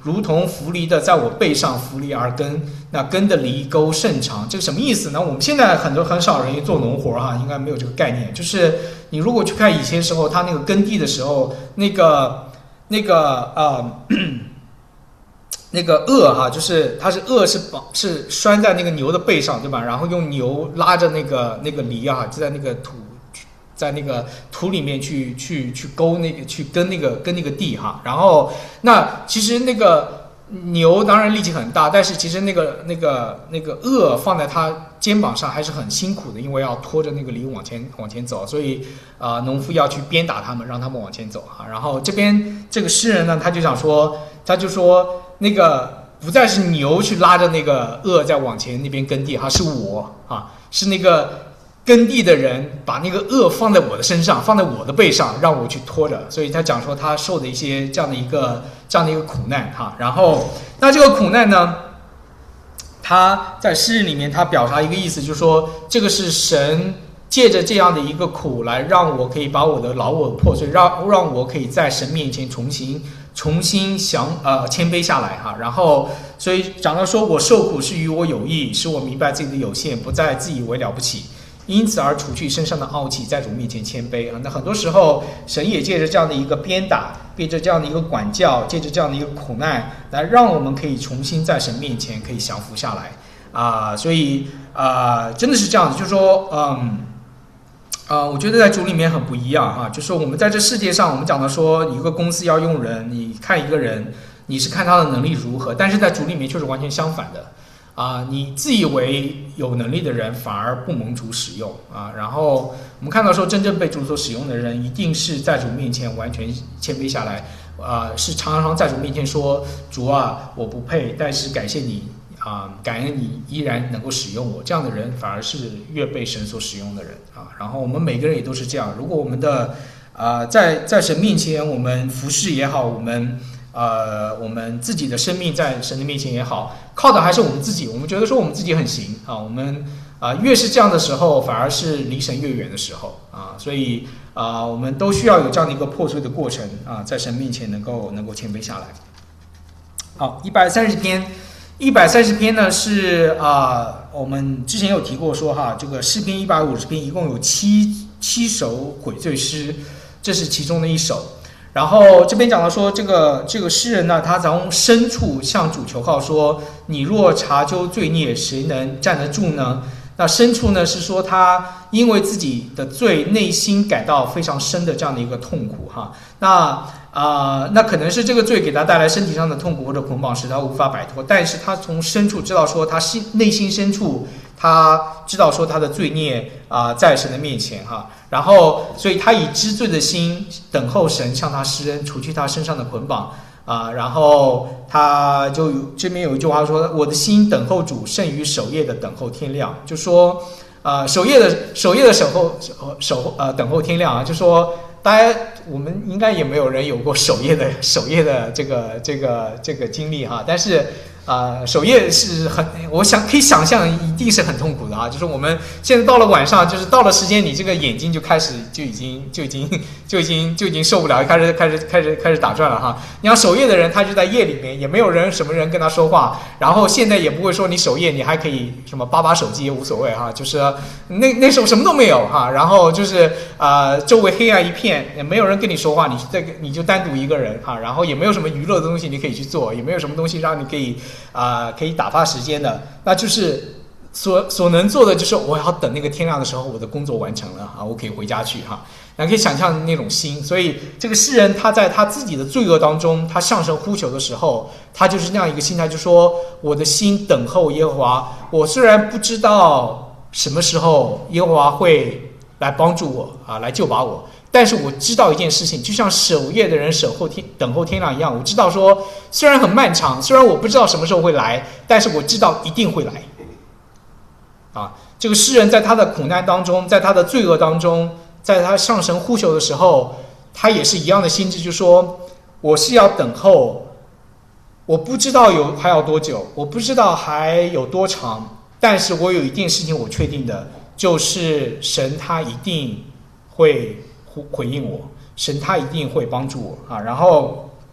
如同浮犁的在我背上浮犁而耕，那耕的犁沟甚长。这个什么意思呢？我们现在很多很少人做农活哈，应该没有这个概念。就是你如果去看以前时候，他那个耕地的时候，那个那个呃。那个轭哈，就是它是轭是绑是拴在那个牛的背上，对吧？然后用牛拉着那个那个犁啊，就在那个土，在那个土里面去去去勾那个去跟那个跟那个地哈。然后那其实那个牛当然力气很大，但是其实那个那个那个轭放在它肩膀上还是很辛苦的，因为要拖着那个犁往前往前走，所以啊、呃，农夫要去鞭打他们，让他们往前走哈。然后这边这个诗人呢，他就想说，他就说。那个不再是牛去拉着那个轭在往前那边耕地哈，是我啊，是那个耕地的人把那个轭放在我的身上，放在我的背上，让我去拖着。所以他讲说他受的一些这样的一个这样的一个苦难哈。然后那这个苦难呢，他在诗里面他表达一个意思，就是说这个是神借着这样的一个苦来让我可以把我的老我破碎，让让我可以在神面前重新。重新降呃谦卑下来哈，然后所以讲到说我受苦是与我有益，使我明白自己的有限，不再自以为了不起，因此而除去身上的傲气，在主面前谦卑啊。那很多时候神也借着这样的一个鞭打，借着这样的一个管教，借着这样的一个苦难，来让我们可以重新在神面前可以降服下来啊、呃。所以啊、呃，真的是这样子，就是说嗯。呃，我觉得在主里面很不一样哈，就是我们在这世界上，我们讲的说一个公司要用人，你看一个人，你是看他的能力如何，但是在主里面却是完全相反的，啊、呃，你自以为有能力的人反而不蒙主使用啊。然后我们看到说，真正被主所使用的人，一定是在主面前完全谦卑下来，啊、呃，是常常在主面前说，主啊，我不配，但是感谢你。啊、嗯，感恩你依然能够使用我，这样的人反而是越被神所使用的人啊。然后我们每个人也都是这样，如果我们的啊、呃、在在神面前，我们服侍也好，我们呃我们自己的生命在神的面前也好，靠的还是我们自己。我们觉得说我们自己很行啊，我们啊、呃、越是这样的时候，反而是离神越远的时候啊。所以啊、呃，我们都需要有这样的一个破碎的过程啊，在神面前能够能够谦卑下来。好，一百三十篇。一百三十篇呢是啊、呃，我们之前有提过说哈，这个诗篇一百五十篇一共有七七首悔罪诗，这是其中的一首。然后这边讲到说，这个这个诗人呢，他从深处向主求告说：“你若查究罪孽，谁能站得住呢？”那深处呢是说他因为自己的罪，内心感到非常深的这样的一个痛苦哈。那啊、呃，那可能是这个罪给他带来身体上的痛苦或者捆绑，使他无法摆脱。但是他从深处知道说，他心内心深处，他知道说他的罪孽啊、呃，在神的面前哈。然后，所以他以知罪的心等候神向他施恩，除去他身上的捆绑啊、呃。然后他就有这边有一句话说：“我的心等候主，胜于守夜的等候天亮。”就说啊、呃，守夜的守夜的守候守守呃等候天亮啊，就说。大家，我们应该也没有人有过守夜的守夜的这个这个这个经历哈，但是啊、呃，守夜是很，我想可以想象一定是很痛苦的啊。就是我们现在到了晚上，就是到了时间，你这个眼睛就开始就已经就已经就已经就已经受不了，开始开始开始开始打转了哈。你要守夜的人，他就在夜里面，也没有人什么人跟他说话，然后现在也不会说你守夜，你还可以什么扒扒手机也无所谓哈，就是那那时候什么都没有哈，然后就是啊、呃、周围黑暗一片，也没有人跟你说话，你这个你就单独一个人哈，然后也没有什么娱乐的东西你可以去做，也没有什么东西让你可以。啊、呃，可以打发时间的，那就是所所能做的，就是我要等那个天亮的时候，我的工作完成了啊，我可以回家去哈。那可以想象那种心，所以这个诗人他在他自己的罪恶当中，他向神呼求的时候，他就是那样一个心态，就说我的心等候耶和华。我虽然不知道什么时候耶和华会来帮助我啊，来救拔我。但是我知道一件事情，就像守夜的人守候天等候天亮一样，我知道说虽然很漫长，虽然我不知道什么时候会来，但是我知道一定会来。啊，这个诗人在他的苦难当中，在他的罪恶当中，在他向神呼求的时候，他也是一样的心智，就说我是要等候，我不知道有还要多久，我不知道还有多长，但是我有一件事情我确定的，就是神他一定会回应我，神他一定会帮助我啊。然后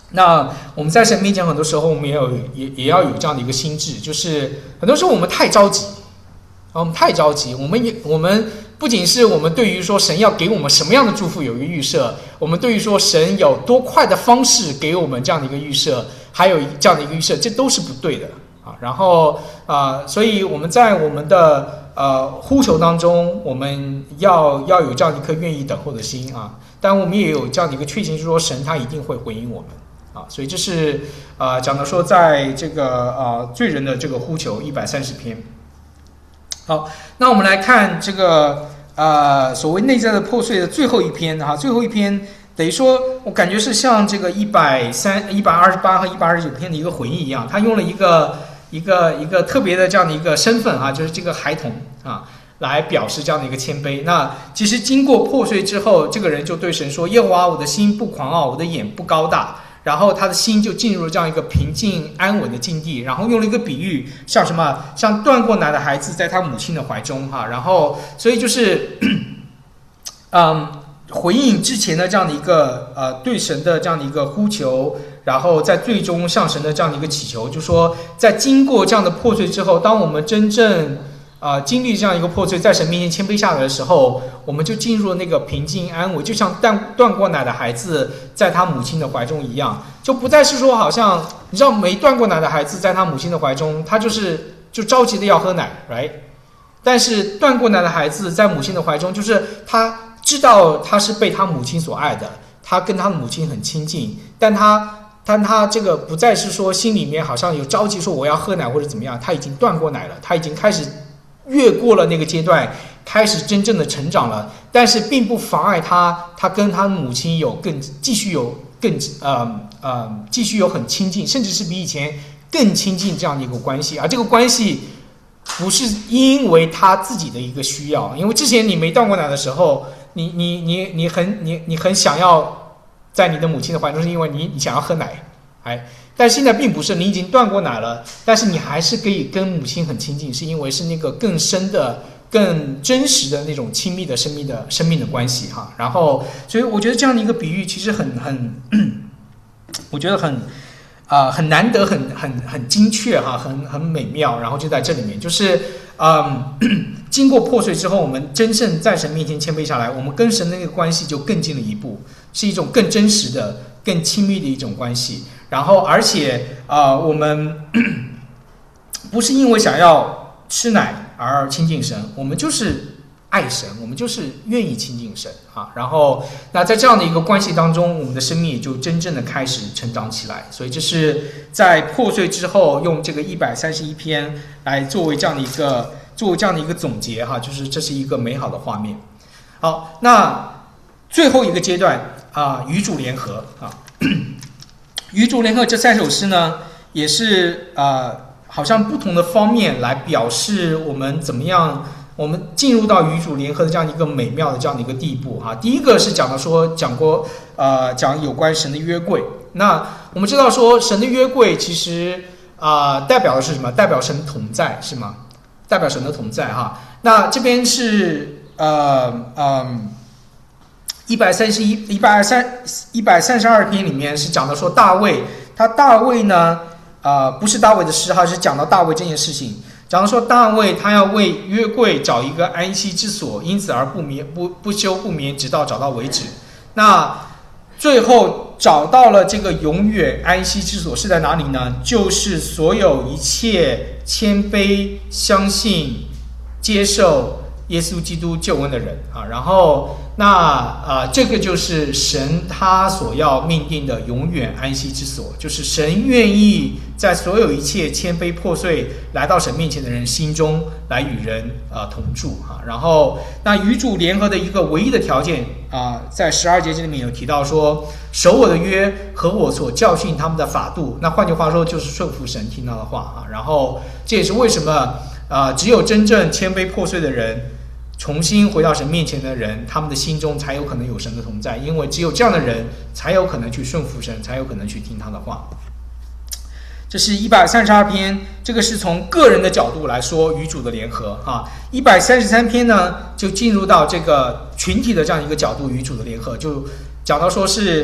那我们在神面前，很多时候我们也有也也要有这样的一个心智，就是很多时候我们太着急，啊，我们太着急，我们也我们不仅是我们对于说神要给我们什么样的祝福有一个预设，我们对于说神有多快的方式给我们这样的一个预设，还有这样的一个预设，这都是不对的啊。然后啊、呃，所以我们在我们的呃呼求当中，我们要要有这样的一颗愿意等候的心啊。但我们也有这样的一个确信，就是说神他一定会回应我们啊。所以这是呃讲的说，在这个呃罪人的这个呼求一百三十篇。好，那我们来看这个呃所谓内在的破碎的最后一篇啊，最后一篇等于说我感觉是像这个一百三、一百二十八和一百二十九篇的一个回忆一样，他用了一个一个一个特别的这样的一个身份啊，就是这个孩童啊。来表示这样的一个谦卑。那其实经过破碎之后，这个人就对神说：“耶和华，我的心不狂傲，我的眼不高大。”然后他的心就进入了这样一个平静安稳的境地。然后用了一个比喻，像什么？像断过奶的孩子在他母亲的怀中哈。然后所以就是，嗯，回应之前的这样的一个呃对神的这样的一个呼求，然后在最终向神的这样的一个祈求，就说在经过这样的破碎之后，当我们真正啊、呃，经历这样一个破碎，在神面前谦卑下来的时候，我们就进入了那个平静安稳，就像断断过奶的孩子在他母亲的怀中一样，就不再是说好像你知道没断过奶的孩子在他母亲的怀中，他就是就着急的要喝奶 ，right？ 但是断过奶的孩子在母亲的怀中，就是他知道他是被他母亲所爱的，他跟他的母亲很亲近，但他。但他这个不再是说心里面好像有着急说我要喝奶或者怎么样，他已经断过奶了，他已经开始越过了那个阶段，开始真正的成长了，但是并不妨碍他，他跟他母亲有更继续有更呃呃继续有很亲近，甚至是比以前更亲近这样的一个关系。而这个关系不是因为他自己的一个需要，因为之前你没断过奶的时候，你你你你很你你很想要在你的母亲的怀中，是因为你你想要喝奶，哎。但现在并不是，你已经断过奶了，但是你还是可以跟母亲很亲近，是因为是那个更深的、更真实的那种亲密的生命的生命的关系哈。然后，所以我觉得这样的一个比喻其实很很，我觉得很啊、呃、很难得、很很很精确哈，很很美妙。然后就在这里面，就是嗯，经过破碎之后，我们真正在神面前谦卑下来，我们跟神的那个关系就更近了一步，是一种更真实的、更亲密的一种关系。然后，而且啊、呃，我们不是因为想要吃奶而亲近神，我们就是爱神，我们就是愿意亲近神啊。然后，那在这样的一个关系当中，我们的生命也就真正的开始成长起来。所以，这是在破碎之后，用这个一百三十一篇来作为这样的一个作为这样的一个总结哈，就是这是一个美好的画面。好，那最后一个阶段啊，与主联合啊。与主联合这三首诗呢，也是呃，好像不同的方面来表示我们怎么样，我们进入到与主联合的这样一个美妙的这样的一个地步哈。第一个是讲到说讲过呃讲有关神的约柜。那我们知道说神的约柜其实啊、呃、代表的是什么？代表神同在是吗？代表神的同在哈。那这边是呃嗯。呃一百三十一、一百三、一百三十二篇里面是讲到说大卫，他大卫呢，呃，不是大卫的诗哈，是讲到大卫这件事情，讲到说大卫他要为约柜找一个安息之所，因此而不眠不不休不眠，直到找到为止。那最后找到了这个永远安息之所是在哪里呢？就是所有一切谦卑、相信、接受耶稣基督救恩的人啊，然后那啊、呃，这个就是神他所要命定的永远安息之所，就是神愿意在所有一切谦卑破碎来到神面前的人心中来与人啊、呃、同住啊。然后那与主联合的一个唯一的条件啊、呃，在十二节这里面有提到说，守我的约和我所教训他们的法度。那换句话说，就是顺服神听他的话啊。然后这也是为什么啊、呃，只有真正谦卑破碎的人。重新回到神面前的人，他们的心中才有可能有神的同在，因为只有这样的人才有可能去顺服神，才有可能去听他的话。这是一百三十二篇，这个是从个人的角度来说与主的联合啊。一百三十三篇呢，就进入到这个群体的这样一个角度与主的联合，就讲到说是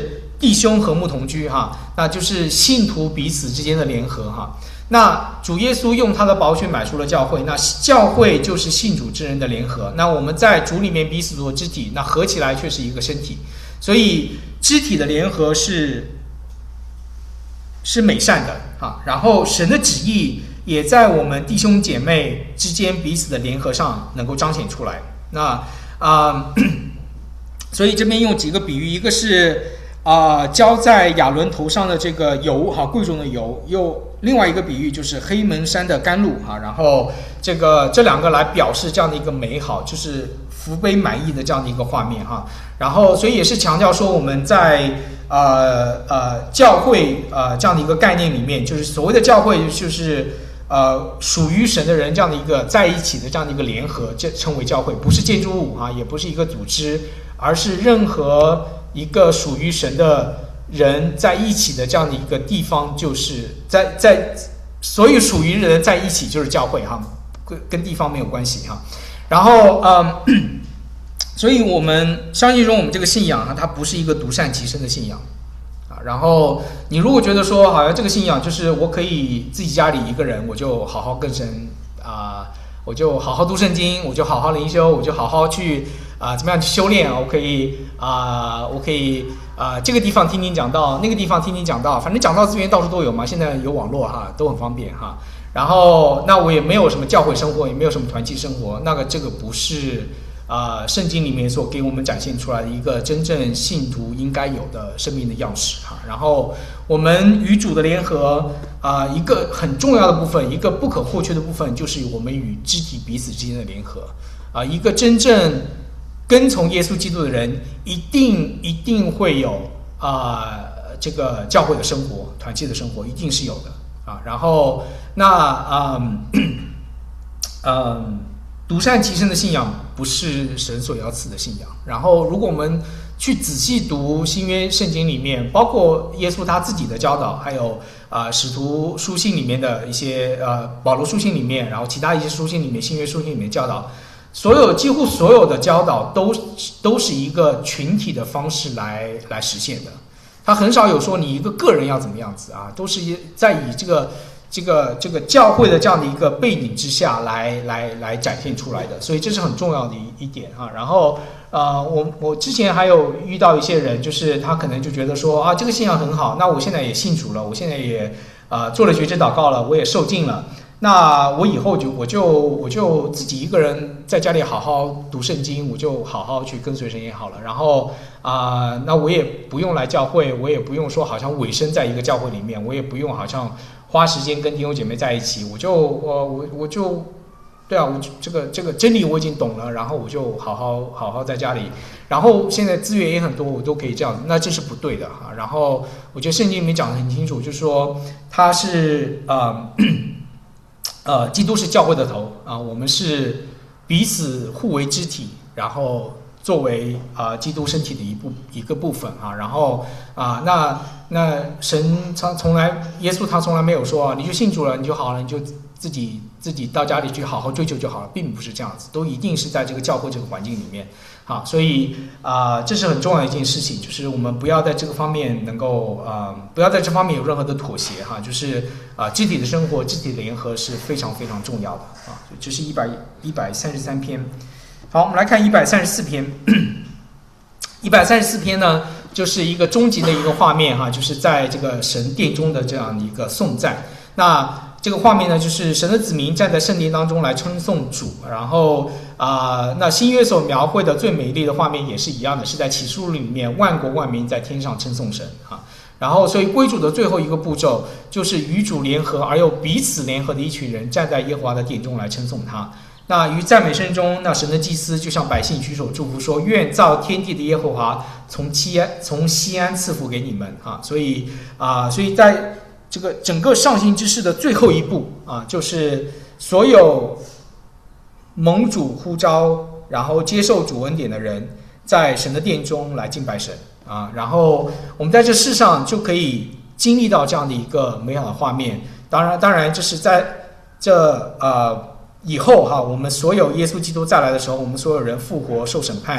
弟兄和睦同居哈，那就是信徒彼此之间的联合哈。那主耶稣用他的宝血买出了教会，那教会就是信主之人的联合。那我们在主里面彼此做肢体，那合起来却是一个身体。所以肢体的联合是是美善的啊。然后神的旨意也在我们弟兄姐妹之间彼此的联合上能够彰显出来。那啊、呃，所以这边用几个比喻，一个是啊、呃、浇在亚伦头上的这个油哈，贵重的油，又另外一个比喻就是黑门山的甘露哈，然后这个这两个来表示这样的一个美好，就是福杯满溢的这样的一个画面哈。然后所以也是强调说我们在呃呃教会呃这样的一个概念里面，就是所谓的教会就是呃属于神的人这样的一个在一起的这样的一个联合，这称为教会，不是建筑物啊，也不是一个组织，而是任何一个属于神的人在一起的这样的一个地方，就是在在所有属于人在一起就是教会哈，跟跟地方没有关系哈。然后嗯，所以我们相信说我们这个信仰啊，它不是一个独善其身的信仰啊。然后你如果觉得说好像这个信仰就是我可以自己家里一个人我就好好跟神啊、呃，我就好好读圣经，我就好好灵修，我就好好去啊、呃、怎么样去修炼，我可以啊、呃、我可以啊、呃、这个地方听听讲道，那个地方听听讲道，反正讲道资源到处都有嘛，现在有网络哈，都很方便哈。然后那我也没有什么教会生活，也没有什么团契生活，那个这个不是啊、呃、圣经里面所给我们展现出来的一个真正信徒应该有的生命的样式哈。然后我们与主的联合啊、呃，一个很重要的部分，一个不可或缺的部分，就是我们与肢体彼此之间的联合啊、呃。一个真正跟从耶稣基督的人，一定一定会有啊、呃、这个教会的生活、团契的生活，一定是有的。啊，然后那嗯嗯，独善其身的信仰不是神所要赐的信仰。然后，如果我们去仔细读新约圣经里面，包括耶稣他自己的教导，还有啊、呃、使徒书信里面的一些呃保罗书信里面，然后其他一些书信里面，新约书信里面教导，所有几乎所有的教导都都是一个群体的方式来来实现的。他很少有说你一个个人要怎么样子啊，都是在以这个这个这个教会的这样的一个背景之下来来来展现出来的，所以这是很重要的一一点啊。然后呃，我我之前还有遇到一些人，就是他可能就觉得说啊，这个信仰很好，那我现在也信主了，我现在也啊、呃、做了觉知祷告了，我也受浸了。那我以后就我就我就自己一个人在家里好好读圣经，我就好好去跟随神也好了。然后啊、呃，那我也不用来教会，我也不用说好像委身在一个教会里面，我也不用好像花时间跟弟兄姐妹在一起，我就我我我就对啊，我这个这个真理我已经懂了，然后我就好好好好在家里。然后现在资源也很多，我都可以这样，那这是不对的哈。然后我觉得圣经里面讲得很清楚，就是说他是呃。呃，基督是教会的头啊、呃，我们是彼此互为肢体，然后作为啊、呃、基督身体的一部一个部分啊，然后啊、呃、那那神从从来耶稣他从来没有说你就信主了你就好了，你就自己自己到家里去好好追求就好了，并不是这样子，都一定是在这个教会这个环境里面。好，所以啊、呃，这是很重要的一件事情，就是我们不要在这个方面能够啊、呃，不要在这方面有任何的妥协哈。就是啊、呃，肢体的生活、肢体的联合是非常非常重要的啊。这是一百一百三十三篇。好，我们来看一百三十四篇。一百三十四篇呢，就是一个终极的一个画面哈，就是在这个神殿中的这样一个颂赞。那这个画面呢，就是神的子民站在圣殿当中来称颂主，然后啊、呃，那新约所描绘的最美丽的画面也是一样的，是在启示录里面，万国万民在天上称颂神啊。然后，所以归主的最后一个步骤，就是与主联合而又彼此联合的一群人站在耶和华的殿中来称颂他。那于赞美声中，那神的祭司就向百姓举手祝福说：“愿造天地的耶和华从西安从西安赐福给你们啊！”所以啊、呃，所以在这个整个上行之事的最后一步啊，就是所有蒙主呼召，然后接受主恩典的人，在神的殿中来敬拜神啊。然后我们在这世上就可以经历到这样的一个美好的画面。当然，当然，这是在这呃以后哈，我们所有耶稣基督再来的时候，我们所有人复活受审判，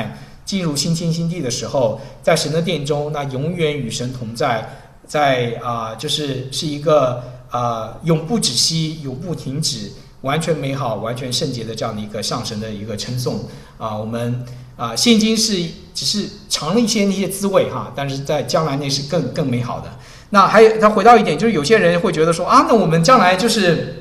进入新天新地的时候，在神的殿中，那永远与神同在，在啊、呃，就是是一个啊、呃、永不止息、永不停止、完全美好、完全圣洁的这样的一个上神的一个称颂啊、呃。我们啊、呃，现今是只是尝了一些那些滋味哈，但是在将来那是更更美好的。那还有，他回到一点，就是有些人会觉得说啊，那我们将来就是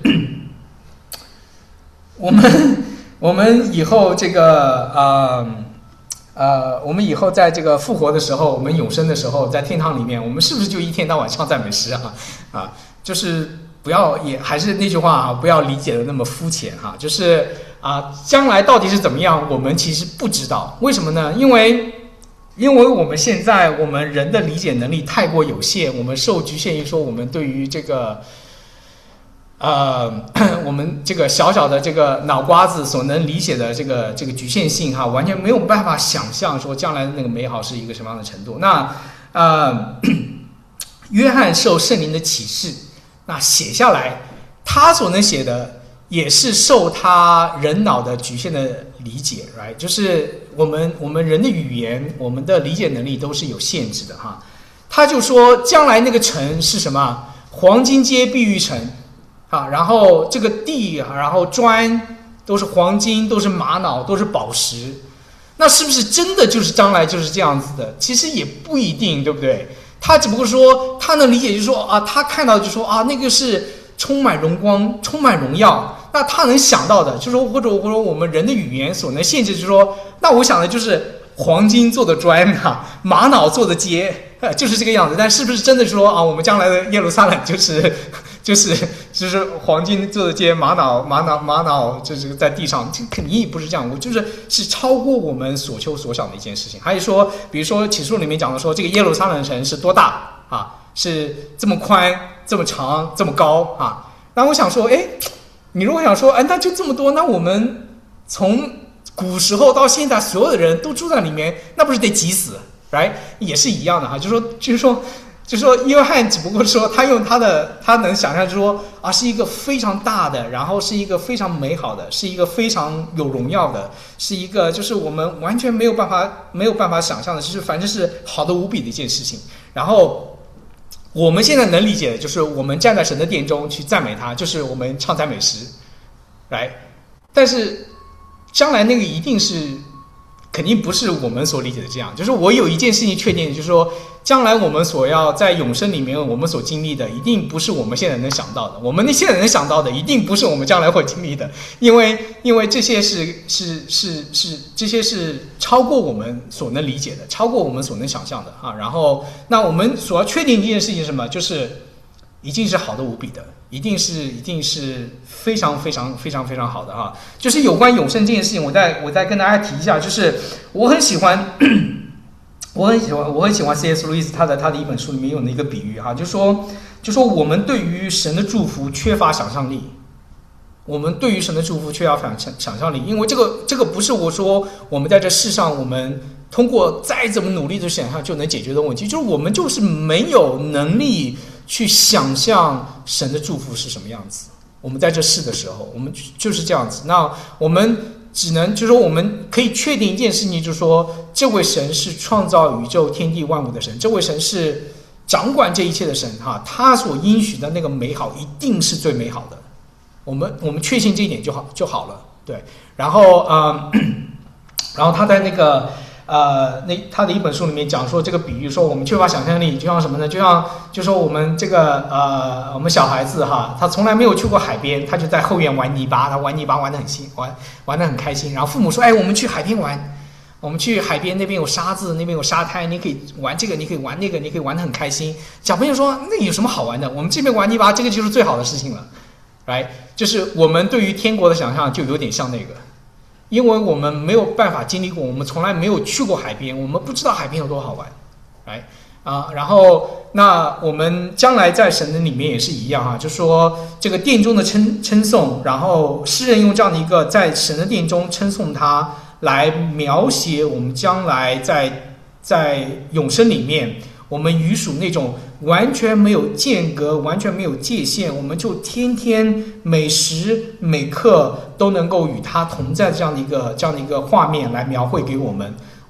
我们我们以后这个呃。呃，我们以后在这个复活的时候，我们永生的时候，在天堂里面，我们是不是就一天到晚唱赞美诗啊？啊，就是不要也还是那句话啊，不要理解的那么肤浅哈。就是啊，将来到底是怎么样，我们其实不知道。为什么呢？因为因为我们现在我们人的理解能力太过有限，我们受局限于说我们对于这个。呃，我们这个小小的这个脑瓜子所能理解的这个这个局限性哈，完全没有办法想象说将来的那个美好是一个什么样的程度。那呃，约翰受圣灵的启示，那写下来，他所能写的也是受他人脑的局限的理解 ，right？ 就是我们我们人的语言，我们的理解能力都是有限制的哈。他就说，将来那个城是什么？黄金街碧玉城。啊，然后这个地，然后砖都是黄金，都是玛瑙，都是宝石，那是不是真的就是将来就是这样子的？其实也不一定，对不对？他只不过说他能理解，就是说啊，他看到就说啊，那个是充满荣光、充满荣耀。那他能想到的，就是说或者或者我们人的语言所能限制，就是说，那我想的就是黄金做的砖啊，玛瑙做的街，就是这个样子。但是不是真的说啊，我们将来的耶路撒冷就是？就是就是黄金做的街，玛瑙玛瑙玛瑙，就是在地上，这肯定也不是这样。我就是是超过我们所求所想的一件事情。还有说，比如说启示录里面讲的说，这个耶路撒冷城是多大啊？是这么宽、这么长、这么高啊？那我想说，哎，你如果想说，哎，那就这么多，那我们从古时候到现在，所有的人都住在里面，那不是得挤死 ，right？ 也是一样的哈，就是说，就是说。就是说，约翰只不过说他用他的他能想象说啊，是一个非常大的，然后是一个非常美好的，是一个非常有荣耀的，是一个就是我们完全没有办法没有办法想象的，就是反正是好的无比的一件事情。然后我们现在能理解的就是我们站在神的殿中去赞美他，就是我们唱赞美诗，来，但是将来那个一定是。肯定不是我们所理解的这样，就是我有一件事情确定，就是说，将来我们所要在永生里面我们所经历的，一定不是我们现在能想到的。我们现在能想到的，一定不是我们将来会经历的，因为因为这些是是是是这些是超过我们所能理解的，超过我们所能想象的啊。然后，那我们所要确定一件事情是什么？就是一定是好的无比的。一定是一定是非常非常非常非常好的哈，就是有关永生这件事情，我再我再跟大家提一下，就是我很喜欢，我很喜欢我很喜欢 C S 路易斯他的他的一本书里面用的一个比喻哈，就说就说我们对于神的祝福缺乏想象力，我们对于神的祝福缺乏想想象力，因为这个这个不是我说我们在这世上我们通过再怎么努力的想象就能解决的问题，就是我们就是没有能力。去想象神的祝福是什么样子，我们在这世的时候，我们就是这样子。那我们只能就是说，我们可以确定一件事情，就是说，这位神是创造宇宙天地万物的神，这位神是掌管这一切的神哈，他所应许的那个美好一定是最美好的。我们我们确信这一点就好就好了，对。然后呃，然后他在那个。呃，那他的一本书里面讲说这个比喻，说我们缺乏想象力，就像什么呢？就像就说我们这个呃，我们小孩子哈，他从来没有去过海边，他就在后院玩泥巴，他玩泥巴玩得很心玩玩得很开心。然后父母说，哎，我们去海边玩，我们去海边那边有沙子，那边有沙滩，你可以玩这个，你可以玩那个，你可以玩得很开心。小朋友说，那有什么好玩的？我们这边玩泥巴，这个就是最好的事情了，来，就是我们对于天国的想象就有点像那个。因为我们没有办法经历过，我们从来没有去过海边，我们不知道海边有多好玩，来啊，然后那我们将来在神的里面也是一样哈，就说这个殿中的称称颂，然后诗人用这样的一个在神的殿中称颂他，来描写我们将来在在永生里面，我们与属那种完全没有间隔、完全没有界限，我们就天天每时每刻都能够与他同在这样的一个这样的一个画面来描绘给我们。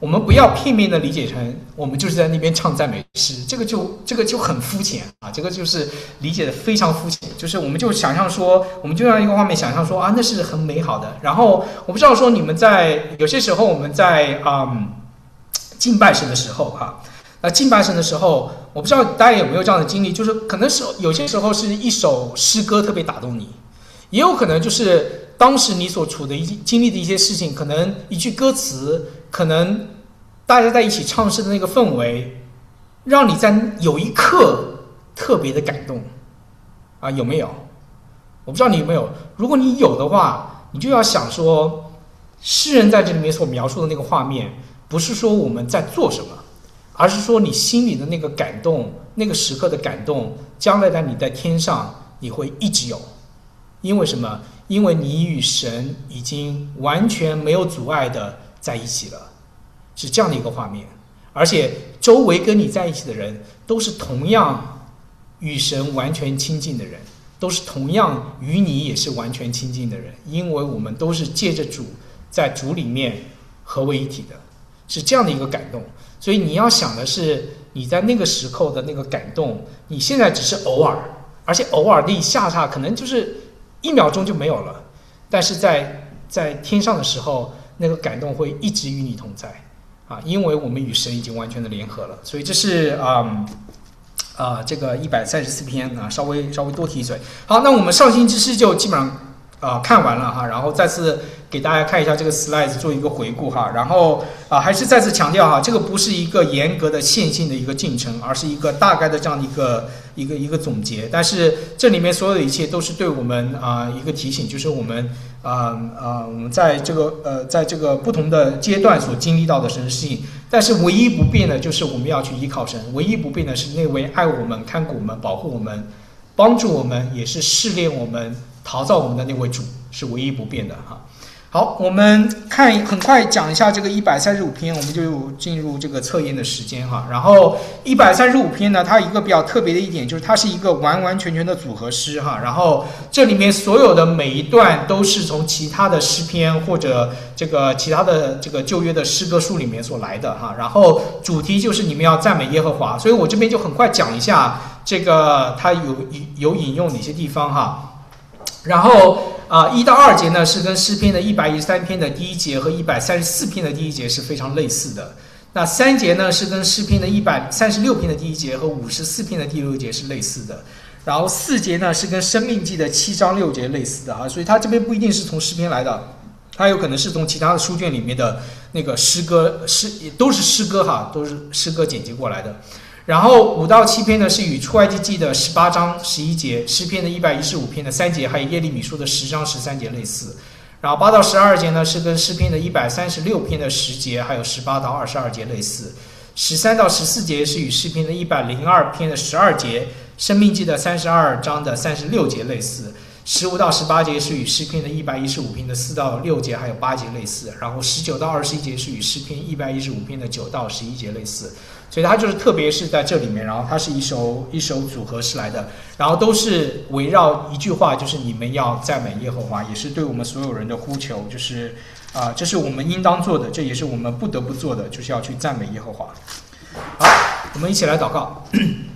我们不要片面的理解成我们就是在那边唱赞美诗，这个就这个就很肤浅啊，这个就是理解的非常肤浅，就是我们就想象说，我们就让一个画面想象说啊，那是很美好的。然后我不知道说你们在有些时候我们在嗯敬拜神的时候哈、啊，那敬拜神的时候，我不知道大家有没有这样的经历，就是可能是有些时候是一首诗歌特别打动你，也有可能就是当时你所处的一经历的一些事情，可能一句歌词，可能大家在一起唱诗的那个氛围，让你在有一刻特别的感动啊，有没有？我不知道你有没有。如果你有的话，你就要想说，诗人在这里面所描述的那个画面，不是说我们在做什么，而是说你心里的那个感动，那个时刻的感动，将来在你在天上你会一直有。因为什么？因为你与神已经完全没有阻碍的在一起了，是这样的一个画面。而且周围跟你在一起的人都是同样与神完全亲近的人，都是同样与你也是完全亲近的人，因为我们都是借着主在主里面合为一体的，是这样的一个感动。所以你要想的是你在那个时候的那个感动，你现在只是偶尔，而且偶尔的一下下可能就是一秒钟就没有了，但是在在天上的时候，那个感动会一直与你同在啊，因为我们与神已经完全的联合了。所以这是嗯啊、呃、这个一百三十四篇啊，稍微稍微多提一嘴。好，那我们上行之诗就基本上啊、呃、看完了哈，然后再次给大家看一下这个 slides 做一个回顾哈，然后啊、呃、还是再次强调哈，这个不是一个严格的线性的一个进程，而是一个大概的这样的一个一个一个总结。但是这里面所有的一切都是对我们啊、呃、一个提醒，就是我们啊啊、呃呃、我们在这个呃在这个不同的阶段所经历到的神的事情，但是唯一不变的就是我们要去依靠神，唯一不变的是那位爱我们、看顾我们、保护我们、帮助我们，也是试炼我们、陶造我们的那位主，是唯一不变的哈。好，我们看很快讲一下这个一百三十五篇，我们就进入这个测验的时间哈。然后一百三十五篇呢，它一个比较特别的一点就是它是一个完完全全的组合诗哈。然后这里面所有的每一段都是从其他的诗篇或者这个其他的这个旧约的诗歌书里面所来的哈。然后主题就是你们要赞美耶和华，所以我这边就很快讲一下这个它有有引用哪些地方哈。然后啊，一到二节呢是跟诗篇的一百一十三篇的第一节和一百三十四篇的第一节是非常类似的。那三节呢是跟诗篇的一百三十六篇的第一节和五十四篇的第六节是类似的。然后四节呢是跟生命记的七章六节类似的啊，所以它这边不一定是从诗篇来的，它有可能是从其他的书卷里面的那个诗歌诗都是诗歌哈，都是诗歌剪辑过来的。然后五到七篇呢是与出埃及记的十八章十一节、诗篇的一百一十五篇的三节，还有耶利米书的十章十三节类似。然后八到十二节呢是跟诗篇的一百三十六篇的十节，还有十八到二十二节类似。十三到十四节是与诗篇的一百零二篇的十二节、生命记的三十二章的三十六节类似。十五到十八节是与诗篇的一百一十五篇的四到六节还有八节类似，然后十九到二十一节是与诗篇一百一十五篇的九到十一节类似，所以它就是特别是在这里面，然后它是一首一首组合式来的，然后都是围绕一句话，就是你们要赞美耶和华，也是对我们所有人的呼求，就是啊、呃，这是我们应当做的，这也是我们不得不做的，就是要去赞美耶和华。好，我们一起来祷告。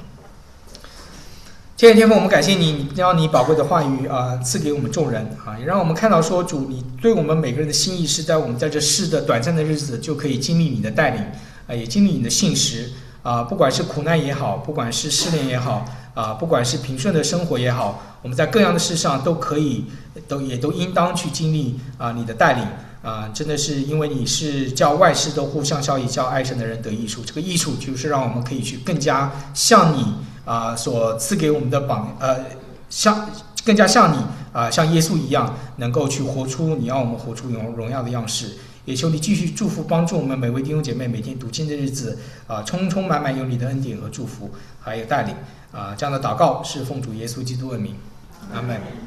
亲爱的天父，我们感谢你，你将你宝贵的话语啊、呃、赐给我们众人啊，也让我们看到说主，你对我们每个人的心意是在我们在这世的短暂的日子就可以经历你的带领啊，也经历你的信实啊，不管是苦难也好，不管是试炼也好啊，不管是平顺的生活也好，我们在各样的事上都可以都也都应当去经历啊你的带领啊，真的是因为你是叫万事都互相效益，叫爱神的人得益处，这个益处就是让我们可以去更加像你啊、呃，所赐给我们的榜呃，像更加像你啊、呃，像耶稣一样，能够去活出你要我们活出荣荣耀的样式。也求你继续祝福帮助我们每位弟兄姐妹，每天读经的日子啊、呃，充充满满有你的恩典和祝福，还有带领啊、呃。这样的祷告是奉主耶稣基督的名，阿们。